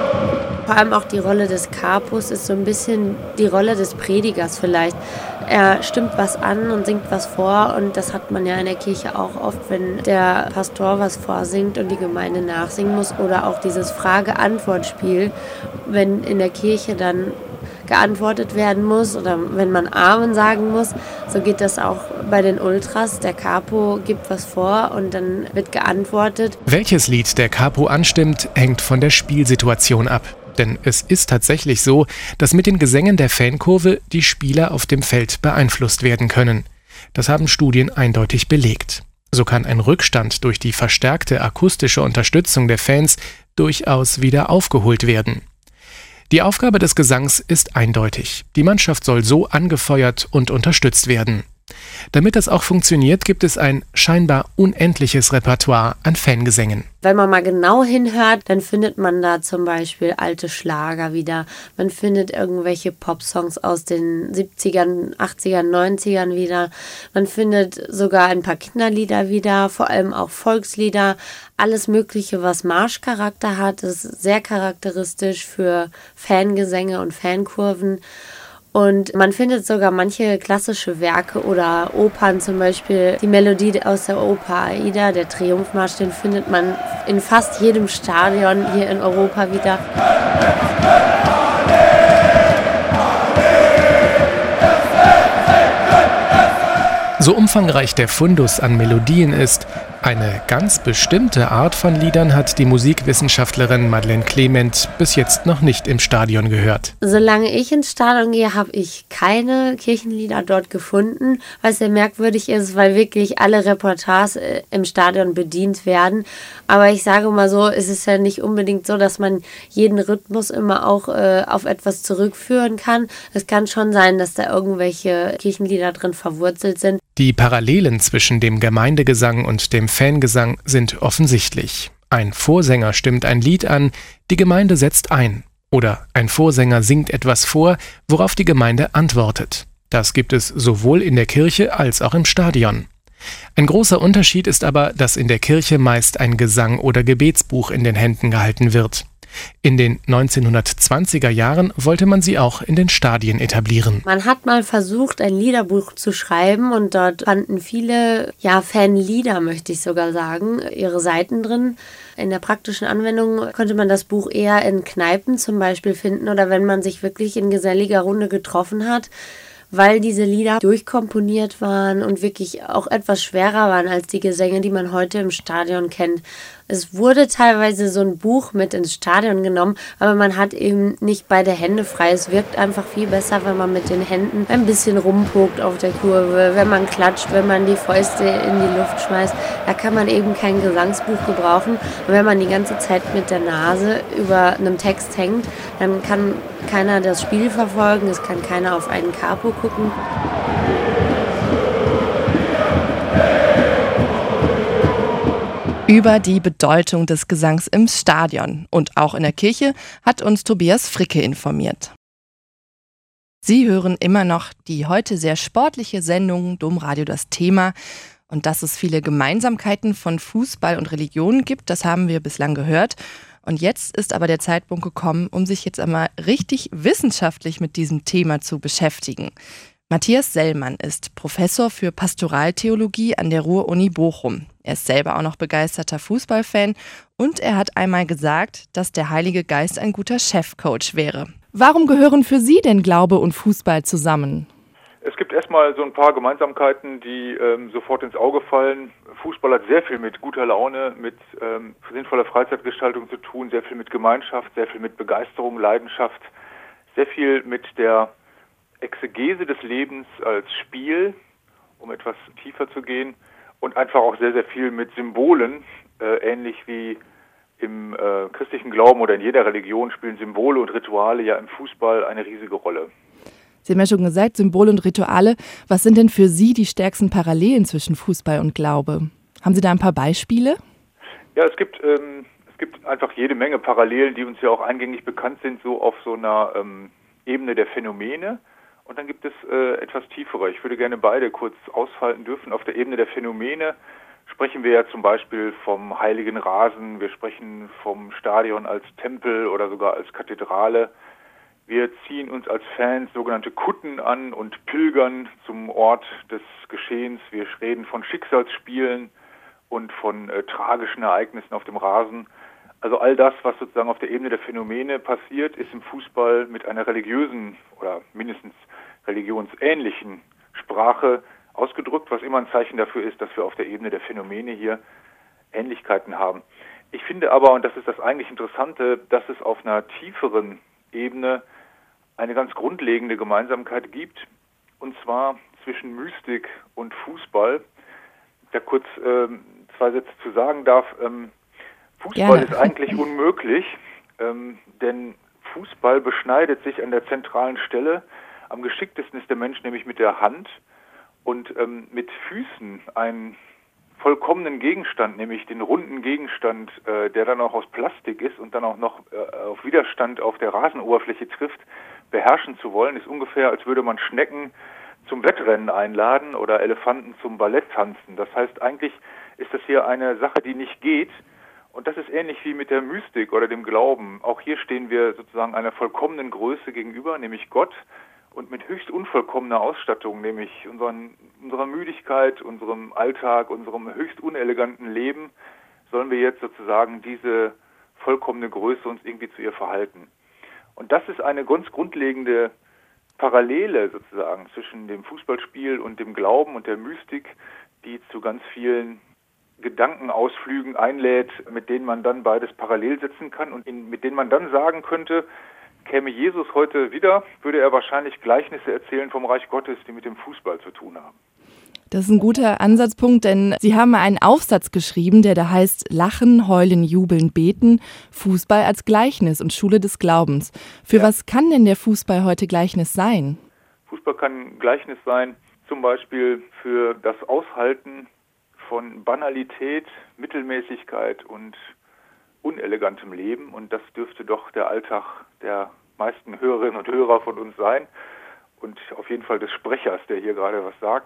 Vor allem auch die Rolle des Capos ist so ein bisschen die Rolle des Predigers vielleicht. Er stimmt was an und singt was vor und das hat man ja in der Kirche auch oft, wenn der Pastor was vorsingt und die Gemeinde nachsingen muss oder auch dieses Frage-Antwort-Spiel, wenn in der Kirche dann geantwortet werden muss oder wenn man Amen sagen muss. So geht das auch bei den Ultras. Der Capo gibt was vor und dann wird geantwortet. Welches Lied der Capo anstimmt, hängt von der Spielsituation ab. Denn es ist tatsächlich so, dass mit den Gesängen der Fankurve die Spieler auf dem Feld beeinflusst werden können. Das haben Studien eindeutig belegt. So kann ein Rückstand durch die verstärkte akustische Unterstützung der Fans durchaus wieder aufgeholt werden. Die Aufgabe des Gesangs ist eindeutig. Die Mannschaft soll so angefeuert und unterstützt werden. Damit das auch funktioniert, gibt es ein scheinbar unendliches Repertoire an Fangesängen. Wenn man mal genau hinhört, dann findet man da zum Beispiel alte Schlager wieder. Man findet irgendwelche Popsongs aus den siebzigern, achtzigern, neunzigern wieder. Man findet sogar ein paar Kinderlieder wieder, vor allem auch Volkslieder. Alles Mögliche, was Marschcharakter hat, ist sehr charakteristisch für Fangesänge und Fankurven. Und man findet sogar manche klassische Werke oder Opern, zum Beispiel die Melodie aus der Oper Aida, der Triumphmarsch, den findet man in fast jedem Stadion hier in Europa wieder. So umfangreich der Fundus an Melodien ist, eine ganz bestimmte Art von Liedern hat die Musikwissenschaftlerin Madeleine Clement bis jetzt noch nicht im Stadion gehört. Solange ich ins Stadion gehe, habe ich keine Kirchenlieder dort gefunden, was sehr merkwürdig ist, weil wirklich alle Repertoires im Stadion bedient werden. Aber ich sage mal so, es ist ja nicht unbedingt so, dass man jeden Rhythmus immer auch äh, auf etwas zurückführen kann. Es kann schon sein, dass da irgendwelche Kirchenlieder drin verwurzelt sind. Die Parallelen zwischen dem Gemeindegesang und dem Fangesang sind offensichtlich. Ein Vorsänger stimmt ein Lied an, die Gemeinde setzt ein. Oder ein Vorsänger singt etwas vor, worauf die Gemeinde antwortet. Das gibt es sowohl in der Kirche als auch im Stadion. Ein großer Unterschied ist aber, dass in der Kirche meist ein Gesang- oder Gebetsbuch in den Händen gehalten wird. In den neunzehnhundertzwanziger Jahren wollte man sie auch in den Stadien etablieren. Man hat mal versucht, ein Liederbuch zu schreiben und dort fanden viele, ja, Fanlieder, möchte ich sogar sagen, ihre Seiten drin. In der praktischen Anwendung konnte man das Buch eher in Kneipen zum Beispiel finden oder wenn man sich wirklich in geselliger Runde getroffen hat, weil diese Lieder durchkomponiert waren und wirklich auch etwas schwerer waren als die Gesänge, die man heute im Stadion kennt. Es wurde teilweise so ein Buch mit ins Stadion genommen, aber man hat eben nicht beide Hände frei. Es wirkt einfach viel besser, wenn man mit den Händen ein bisschen rumpokt auf der Kurve, wenn man klatscht, wenn man die Fäuste in die Luft schmeißt. Da kann man eben kein Gesangsbuch gebrauchen. Und wenn man die ganze Zeit mit der Nase über einem Text hängt, dann kann keiner das Spiel verfolgen, es kann keiner auf einen Capo gucken. Über die Bedeutung des Gesangs im Stadion und auch in der Kirche hat uns Tobias Fricke informiert. Sie hören immer noch die heute sehr sportliche Sendung Domradio das Thema. Und dass es viele Gemeinsamkeiten von Fußball und Religion gibt, das haben wir bislang gehört. Und jetzt ist aber der Zeitpunkt gekommen, um sich jetzt einmal richtig wissenschaftlich mit diesem Thema zu beschäftigen. Matthias Sellmann ist Professor für Pastoraltheologie an der Ruhr-Uni Bochum. Er ist selber auch noch begeisterter Fußballfan und er hat einmal gesagt, dass der Heilige Geist ein guter Chefcoach wäre. Warum gehören für Sie denn Glaube und Fußball zusammen? Es gibt erstmal so ein paar Gemeinsamkeiten, die ähm, sofort ins Auge fallen. Fußball hat sehr viel mit guter Laune, mit ähm, sinnvoller Freizeitgestaltung zu tun, sehr viel mit Gemeinschaft, sehr viel mit Begeisterung, Leidenschaft, sehr viel mit der Exegese des Lebens als Spiel, um etwas tiefer zu gehen, und einfach auch sehr, sehr viel mit Symbolen, äh, ähnlich wie im äh, christlichen Glauben oder in jeder Religion spielen Symbole und Rituale ja im Fußball eine riesige Rolle. Sie haben ja schon gesagt, Symbole und Rituale. Was sind denn für Sie die stärksten Parallelen zwischen Fußball und Glaube? Haben Sie da ein paar Beispiele? Ja, es gibt, ähm, es gibt einfach jede Menge Parallelen, die uns ja auch eingängig bekannt sind, so auf so einer ähm, Ebene der Phänomene. Und dann gibt es äh, etwas tiefere. Ich würde gerne beide kurz ausfalten dürfen. Auf der Ebene der Phänomene sprechen wir ja zum Beispiel vom heiligen Rasen, wir sprechen vom Stadion als Tempel oder sogar als Kathedrale. Wir ziehen uns als Fans sogenannte Kutten an und pilgern zum Ort des Geschehens. Wir reden von Schicksalsspielen und von äh, tragischen Ereignissen auf dem Rasen. Also all das, was sozusagen auf der Ebene der Phänomene passiert, ist im Fußball mit einer religiösen oder mindestens religionsähnlichen Sprache ausgedrückt, was immer ein Zeichen dafür ist, dass wir auf der Ebene der Phänomene hier Ähnlichkeiten haben. Ich finde aber, und das ist das eigentlich Interessante, dass es auf einer tieferen Ebene eine ganz grundlegende Gemeinsamkeit gibt, und zwar zwischen Mystik und Fußball. Da kurz ähm, zwei Sätze zu sagen darf. Ähm, Fußball Gerne. Ist eigentlich unmöglich, ähm, denn Fußball beschneidet sich an der zentralen Stelle. Am geschicktesten ist der Mensch nämlich mit der Hand und ähm, mit Füßen einen vollkommenen Gegenstand, nämlich den runden Gegenstand, äh, der dann auch aus Plastik ist und dann auch noch äh, auf Widerstand auf der Rasenoberfläche trifft, beherrschen zu wollen, ist ungefähr, als würde man Schnecken zum Wettrennen einladen oder Elefanten zum Ballett tanzen. Das heißt, eigentlich ist das hier eine Sache, die nicht geht. Und das ist ähnlich wie mit der Mystik oder dem Glauben. Auch hier stehen wir sozusagen einer vollkommenen Größe gegenüber, nämlich Gott. Und mit höchst unvollkommener Ausstattung, nämlich unseren, unserer Müdigkeit, unserem Alltag, unserem höchst uneleganten Leben, sollen wir jetzt sozusagen diese vollkommene Größe uns irgendwie zu ihr verhalten. Und das ist eine ganz grundlegende Parallele sozusagen zwischen dem Fußballspiel und dem Glauben und der Mystik, die zu ganz vielen Gedankenausflügen einlädt, mit denen man dann beides parallel setzen kann und in, mit denen man dann sagen könnte, käme Jesus heute wieder, würde er wahrscheinlich Gleichnisse erzählen vom Reich Gottes, die mit dem Fußball zu tun haben. Das ist ein guter Ansatzpunkt, denn Sie haben einen Aufsatz geschrieben, der da heißt Lachen, Heulen, Jubeln, Beten, Fußball als Gleichnis und Schule des Glaubens. Für ja. was kann denn der Fußball heute Gleichnis sein? Fußball kann Gleichnis sein, zum Beispiel für das Aushalten von Banalität, Mittelmäßigkeit und unelegantem Leben. Und das dürfte doch der Alltag der meisten Hörerinnen und Hörer von uns sein und auf jeden Fall des Sprechers, der hier gerade was sagt.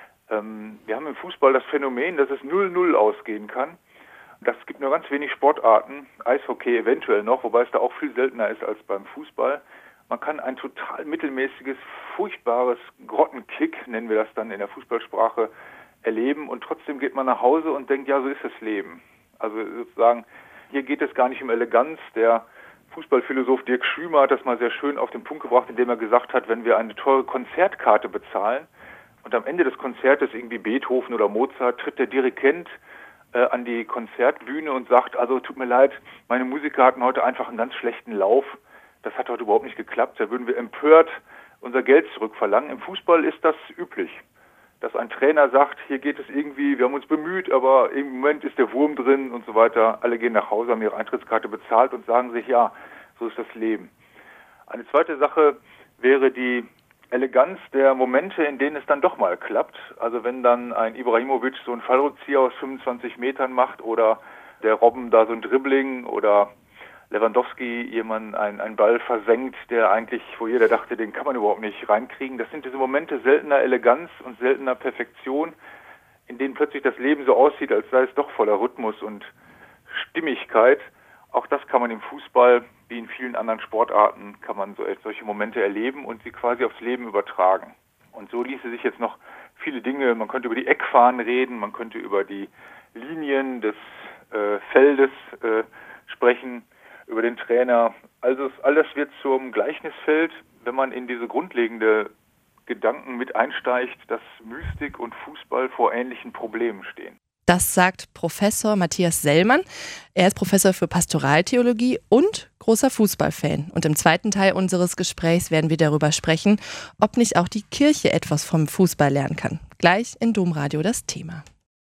Ähm, wir haben im Fußball das Phänomen, dass es null null ausgehen kann. Das gibt nur ganz wenig Sportarten, Eishockey eventuell noch, wobei es da auch viel seltener ist als beim Fußball. Man kann ein total mittelmäßiges, furchtbares Grottenkick, nennen wir das dann in der Fußballsprache, erleben und trotzdem geht man nach Hause und denkt, ja, so ist das Leben. Also sozusagen, hier geht es gar nicht um Eleganz. Der Fußballphilosoph Dirk Schümer hat das mal sehr schön auf den Punkt gebracht, indem er gesagt hat, wenn wir eine teure Konzertkarte bezahlen und am Ende des Konzertes irgendwie Beethoven oder Mozart, tritt der Dirigent äh, an die Konzertbühne und sagt, also tut mir leid, meine Musiker hatten heute einfach einen ganz schlechten Lauf. Das hat heute überhaupt nicht geklappt. Da würden wir empört unser Geld zurückverlangen. Im Fußball ist das üblich, dass ein Trainer sagt, hier geht es irgendwie, wir haben uns bemüht, aber im Moment ist der Wurm drin und so weiter. Alle gehen nach Hause, haben ihre Eintrittskarte bezahlt und sagen sich, ja, so ist das Leben. Eine zweite Sache wäre die Eleganz der Momente, in denen es dann doch mal klappt. Also wenn dann ein Ibrahimovic so einen Fallrückzieher aus fünfundzwanzig Metern macht oder der Robben da so ein Dribbling oder Lewandowski jemanden einen, einen Ball versenkt, der eigentlich, wo jeder dachte, den kann man überhaupt nicht reinkriegen. Das sind diese Momente seltener Eleganz und seltener Perfektion, in denen plötzlich das Leben so aussieht, als sei es doch voller Rhythmus und Stimmigkeit. Auch das kann man im Fußball, wie in vielen anderen Sportarten, kann man so, solche Momente erleben und sie quasi aufs Leben übertragen. Und so ließe sich jetzt noch viele Dinge, man könnte über die Eckfahnen reden, man könnte über die Linien des äh, Feldes äh, sprechen, über den Trainer. Also alles wird zum Gleichnisfeld, wenn man in diese grundlegende Gedanken mit einsteigt, dass Mystik und Fußball vor ähnlichen Problemen stehen. Das sagt Professor Matthias Sellmann. Er ist Professor für Pastoraltheologie und großer Fußballfan. Und im zweiten Teil unseres Gesprächs werden wir darüber sprechen, ob nicht auch die Kirche etwas vom Fußball lernen kann. Gleich in Domradio das Thema.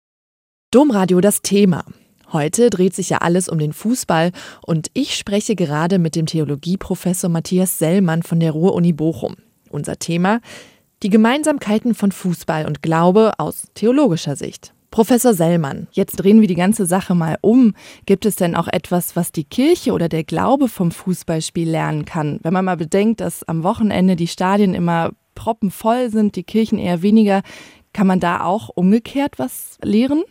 Domradio das Thema. Heute dreht sich ja alles um den Fußball und ich spreche gerade mit dem Theologieprofessor Matthias Sellmann von der Ruhr-Uni Bochum. Unser Thema: die Gemeinsamkeiten von Fußball und Glaube aus theologischer Sicht. Professor Sellmann, jetzt drehen wir die ganze Sache mal um. Gibt es denn auch etwas, was die Kirche oder der Glaube vom Fußballspiel lernen kann? Wenn man mal bedenkt, dass am Wochenende die Stadien immer proppenvoll sind, die Kirchen eher weniger, kann man da auch umgekehrt was lehren?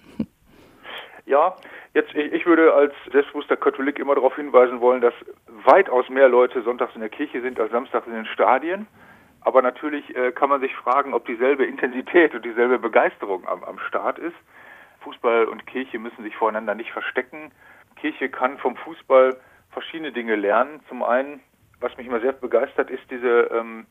Ja, jetzt ich würde als selbstbewusster Katholik immer darauf hinweisen wollen, dass weitaus mehr Leute sonntags in der Kirche sind als samstags in den Stadien. Aber natürlich äh, kann man sich fragen, ob dieselbe Intensität und dieselbe Begeisterung am, am Start ist. Fußball und Kirche müssen sich voreinander nicht verstecken. Kirche kann vom Fußball verschiedene Dinge lernen. Zum einen, was mich immer sehr begeistert, ist diese ähm,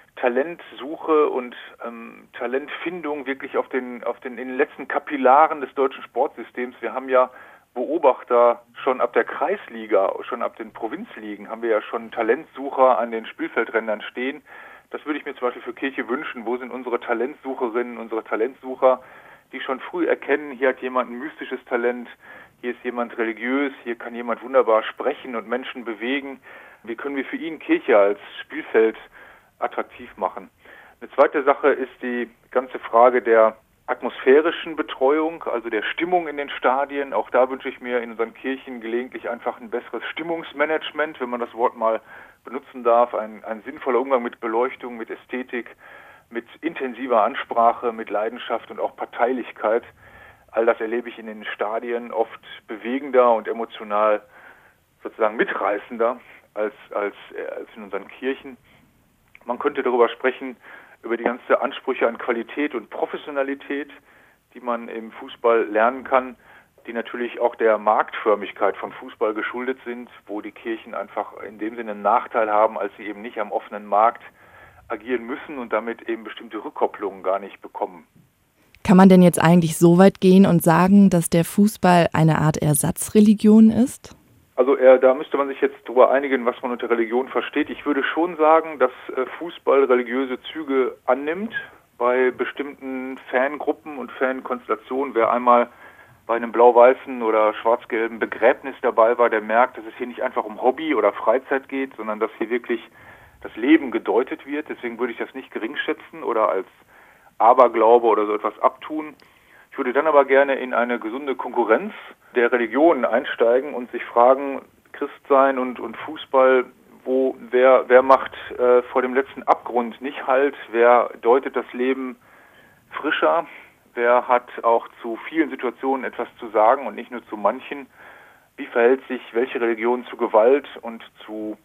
Talentsuche und ähm, Talentfindung wirklich auf den, auf den, in den letzten Kapillaren des deutschen Sportsystems. Wir haben ja Beobachter schon ab der Kreisliga, schon ab den Provinzligen haben wir ja schon Talentsucher an den Spielfeldrändern stehen. Das würde ich mir zum Beispiel für Kirche wünschen. Wo sind unsere Talentsucherinnen, unsere Talentsucher, die schon früh erkennen, hier hat jemand ein mystisches Talent, hier ist jemand religiös, hier kann jemand wunderbar sprechen und Menschen bewegen. Wie können wir für ihn Kirche als Spielfeld attraktiv machen? Eine zweite Sache ist die ganze Frage der atmosphärischen Betreuung, also der Stimmung in den Stadien. Auch da wünsche ich mir in unseren Kirchen gelegentlich einfach ein besseres Stimmungsmanagement, wenn man das Wort mal benutzen darf. Ein, ein sinnvoller Umgang mit Beleuchtung, mit Ästhetik, mit intensiver Ansprache, mit Leidenschaft und auch Parteilichkeit. All das erlebe ich in den Stadien oft bewegender und emotional sozusagen mitreißender als, als, als in unseren Kirchen. Man könnte darüber sprechen, über die ganzen Ansprüche an Qualität und Professionalität, die man im Fußball lernen kann, die natürlich auch der Marktförmigkeit von Fußball geschuldet sind, wo die Kirchen einfach in dem Sinne einen Nachteil haben, als sie eben nicht am offenen Markt agieren müssen und damit eben bestimmte Rückkopplungen gar nicht bekommen. Kann man denn jetzt eigentlich so weit gehen und sagen, dass der Fußball eine Art Ersatzreligion ist? Also äh, da müsste man sich jetzt darüber einigen, was man unter Religion versteht. Ich würde schon sagen, dass äh, Fußball religiöse Züge annimmt bei bestimmten Fangruppen und Fankonstellationen. Wer einmal bei einem blau-weißen oder schwarz-gelben Begräbnis dabei war, der merkt, dass es hier nicht einfach um Hobby oder Freizeit geht, sondern dass hier wirklich das Leben gedeutet wird. Deswegen würde ich das nicht geringschätzen oder als Aberglaube oder so etwas abtun. Ich würde dann aber gerne in eine gesunde Konkurrenz der Religionen einsteigen und sich fragen, Christsein und, und Fußball, wo wer, wer macht äh, vor dem letzten Abgrund nicht Halt, wer deutet das Leben frischer, wer hat auch zu vielen Situationen etwas zu sagen und nicht nur zu manchen, wie verhält sich welche Religion zu Gewalt und zu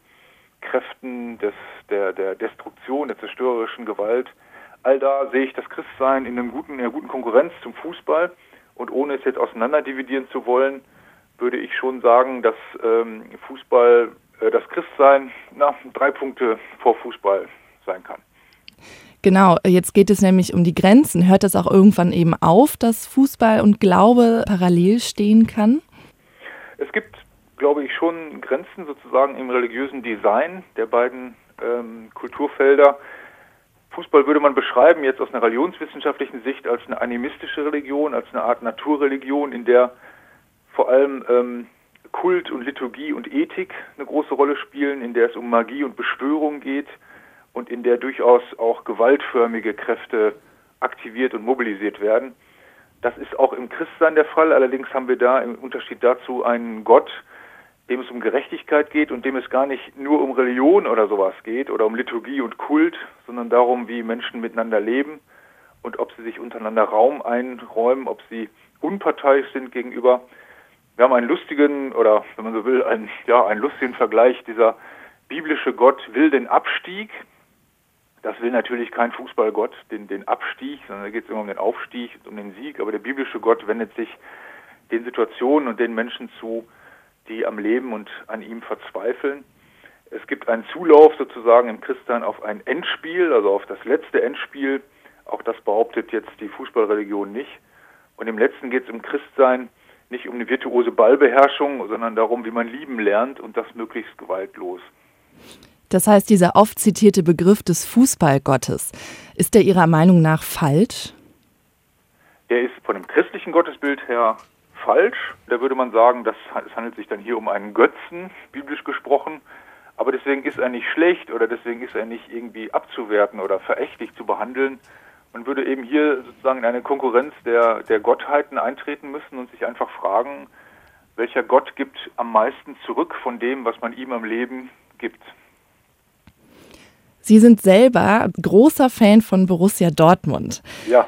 Kräften des, der, der Destruktion, der zerstörerischen Gewalt. All da sehe ich das Christsein in, einem guten, in einer guten Konkurrenz zum Fußball. Und ohne es jetzt auseinanderdividieren zu wollen, würde ich schon sagen, dass ähm, Fußball, äh, das Christsein, na, drei Punkte vor Fußball sein kann. Genau, jetzt geht es nämlich um die Grenzen. Hört das auch irgendwann eben auf, dass Fußball und Glaube parallel stehen kann? Es gibt, glaube ich, schon Grenzen sozusagen im religiösen Design der beiden ähm, Kulturfelder. Fußball würde man beschreiben jetzt aus einer religionswissenschaftlichen Sicht als eine animistische Religion, als eine Art Naturreligion, in der vor allem ähm, Kult und Liturgie und Ethik eine große Rolle spielen, in der es um Magie und Beschwörung geht und in der durchaus auch gewaltförmige Kräfte aktiviert und mobilisiert werden. Das ist auch im Christsein der Fall, allerdings haben wir da im Unterschied dazu einen Gott, dem es um Gerechtigkeit geht und dem es gar nicht nur um Religion oder sowas geht oder um Liturgie und Kult, sondern darum, wie Menschen miteinander leben und ob sie sich untereinander Raum einräumen, ob sie unparteiisch sind gegenüber. Wir haben einen lustigen, oder wenn man so will, einen, ja, einen lustigen Vergleich. Dieser biblische Gott will den Abstieg. Das will natürlich kein Fußballgott, den, den Abstieg, sondern da geht es immer um den Aufstieg und um den Sieg. Aber der biblische Gott wendet sich den Situationen und den Menschen zu, die am Leben und an ihm verzweifeln. Es gibt einen Zulauf sozusagen im Christsein auf ein Endspiel, also auf das letzte Endspiel. Auch das behauptet jetzt die Fußballreligion nicht. Und im letzten geht es im Christsein nicht um eine virtuose Ballbeherrschung, sondern darum, wie man lieben lernt und das möglichst gewaltlos. Das heißt, dieser oft zitierte Begriff des Fußballgottes, ist der Ihrer Meinung nach falsch? Er ist von dem christlichen Gottesbild her falsch. Da würde man sagen, dass, es handelt sich dann hier um einen Götzen, biblisch gesprochen. Aber deswegen ist er nicht schlecht oder deswegen ist er nicht irgendwie abzuwerten oder verächtlich zu behandeln. Man würde eben hier sozusagen in eine Konkurrenz der, der Gottheiten eintreten müssen und sich einfach fragen, welcher Gott gibt am meisten zurück von dem, was man ihm am Leben gibt. Sie sind selber großer Fan von Borussia Dortmund. Ja,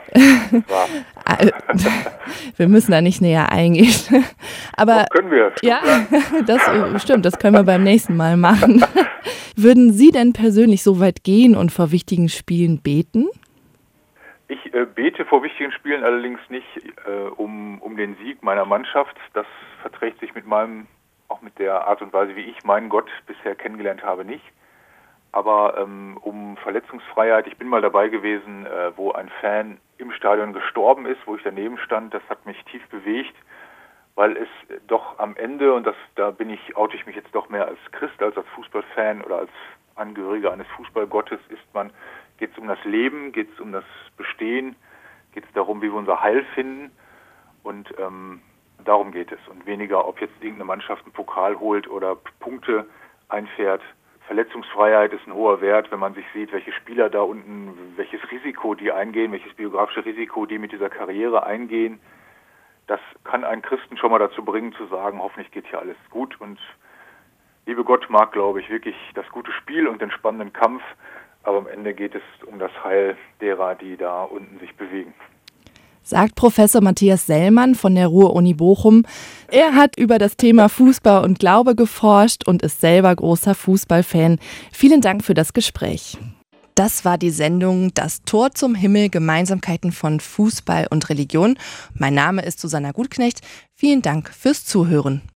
wir müssen da nicht näher eingehen. Aber das können wir. Ja, das stimmt, das können wir beim nächsten Mal machen. Würden Sie denn persönlich so weit gehen und vor wichtigen Spielen beten? Ich äh, bete vor wichtigen Spielen allerdings nicht äh, um, um den Sieg meiner Mannschaft. Das verträgt sich mit meinem, auch mit der Art und Weise, wie ich meinen Gott bisher kennengelernt habe, nicht. Aber ähm, um Verletzungsfreiheit, ich bin mal dabei gewesen, äh, wo ein Fan im Stadion gestorben ist, wo ich daneben stand. Das hat mich tief bewegt, weil es doch am Ende, und das da bin ich, oute ich mich jetzt doch mehr als Christ, als als Fußballfan oder als Angehöriger eines Fußballgottes, ist man, geht es um das Leben, geht es um das Bestehen, geht es darum, wie wir unser Heil finden, und ähm, darum geht es. Und weniger, ob jetzt irgendeine Mannschaft einen Pokal holt oder Punkte einfährt. Verletzungsfreiheit ist ein hoher Wert, wenn man sich sieht, welche Spieler da unten, welches Risiko die eingehen, welches biografische Risiko die mit dieser Karriere eingehen. Das kann einen Christen schon mal dazu bringen, zu sagen, hoffentlich geht hier alles gut. Und liebe Gott mag, glaube ich, wirklich das gute Spiel und den spannenden Kampf. Aber am Ende geht es um das Heil derer, die da unten sich bewegen. Sagt Professor Matthias Sellmann von der Ruhr-Uni Bochum. Er hat über das Thema Fußball und Glaube geforscht und ist selber großer Fußballfan. Vielen Dank für das Gespräch. Das war die Sendung Das Tor zum Himmel, Gemeinsamkeiten von Fußball und Religion. Mein Name ist Susanna Gutknecht. Vielen Dank fürs Zuhören.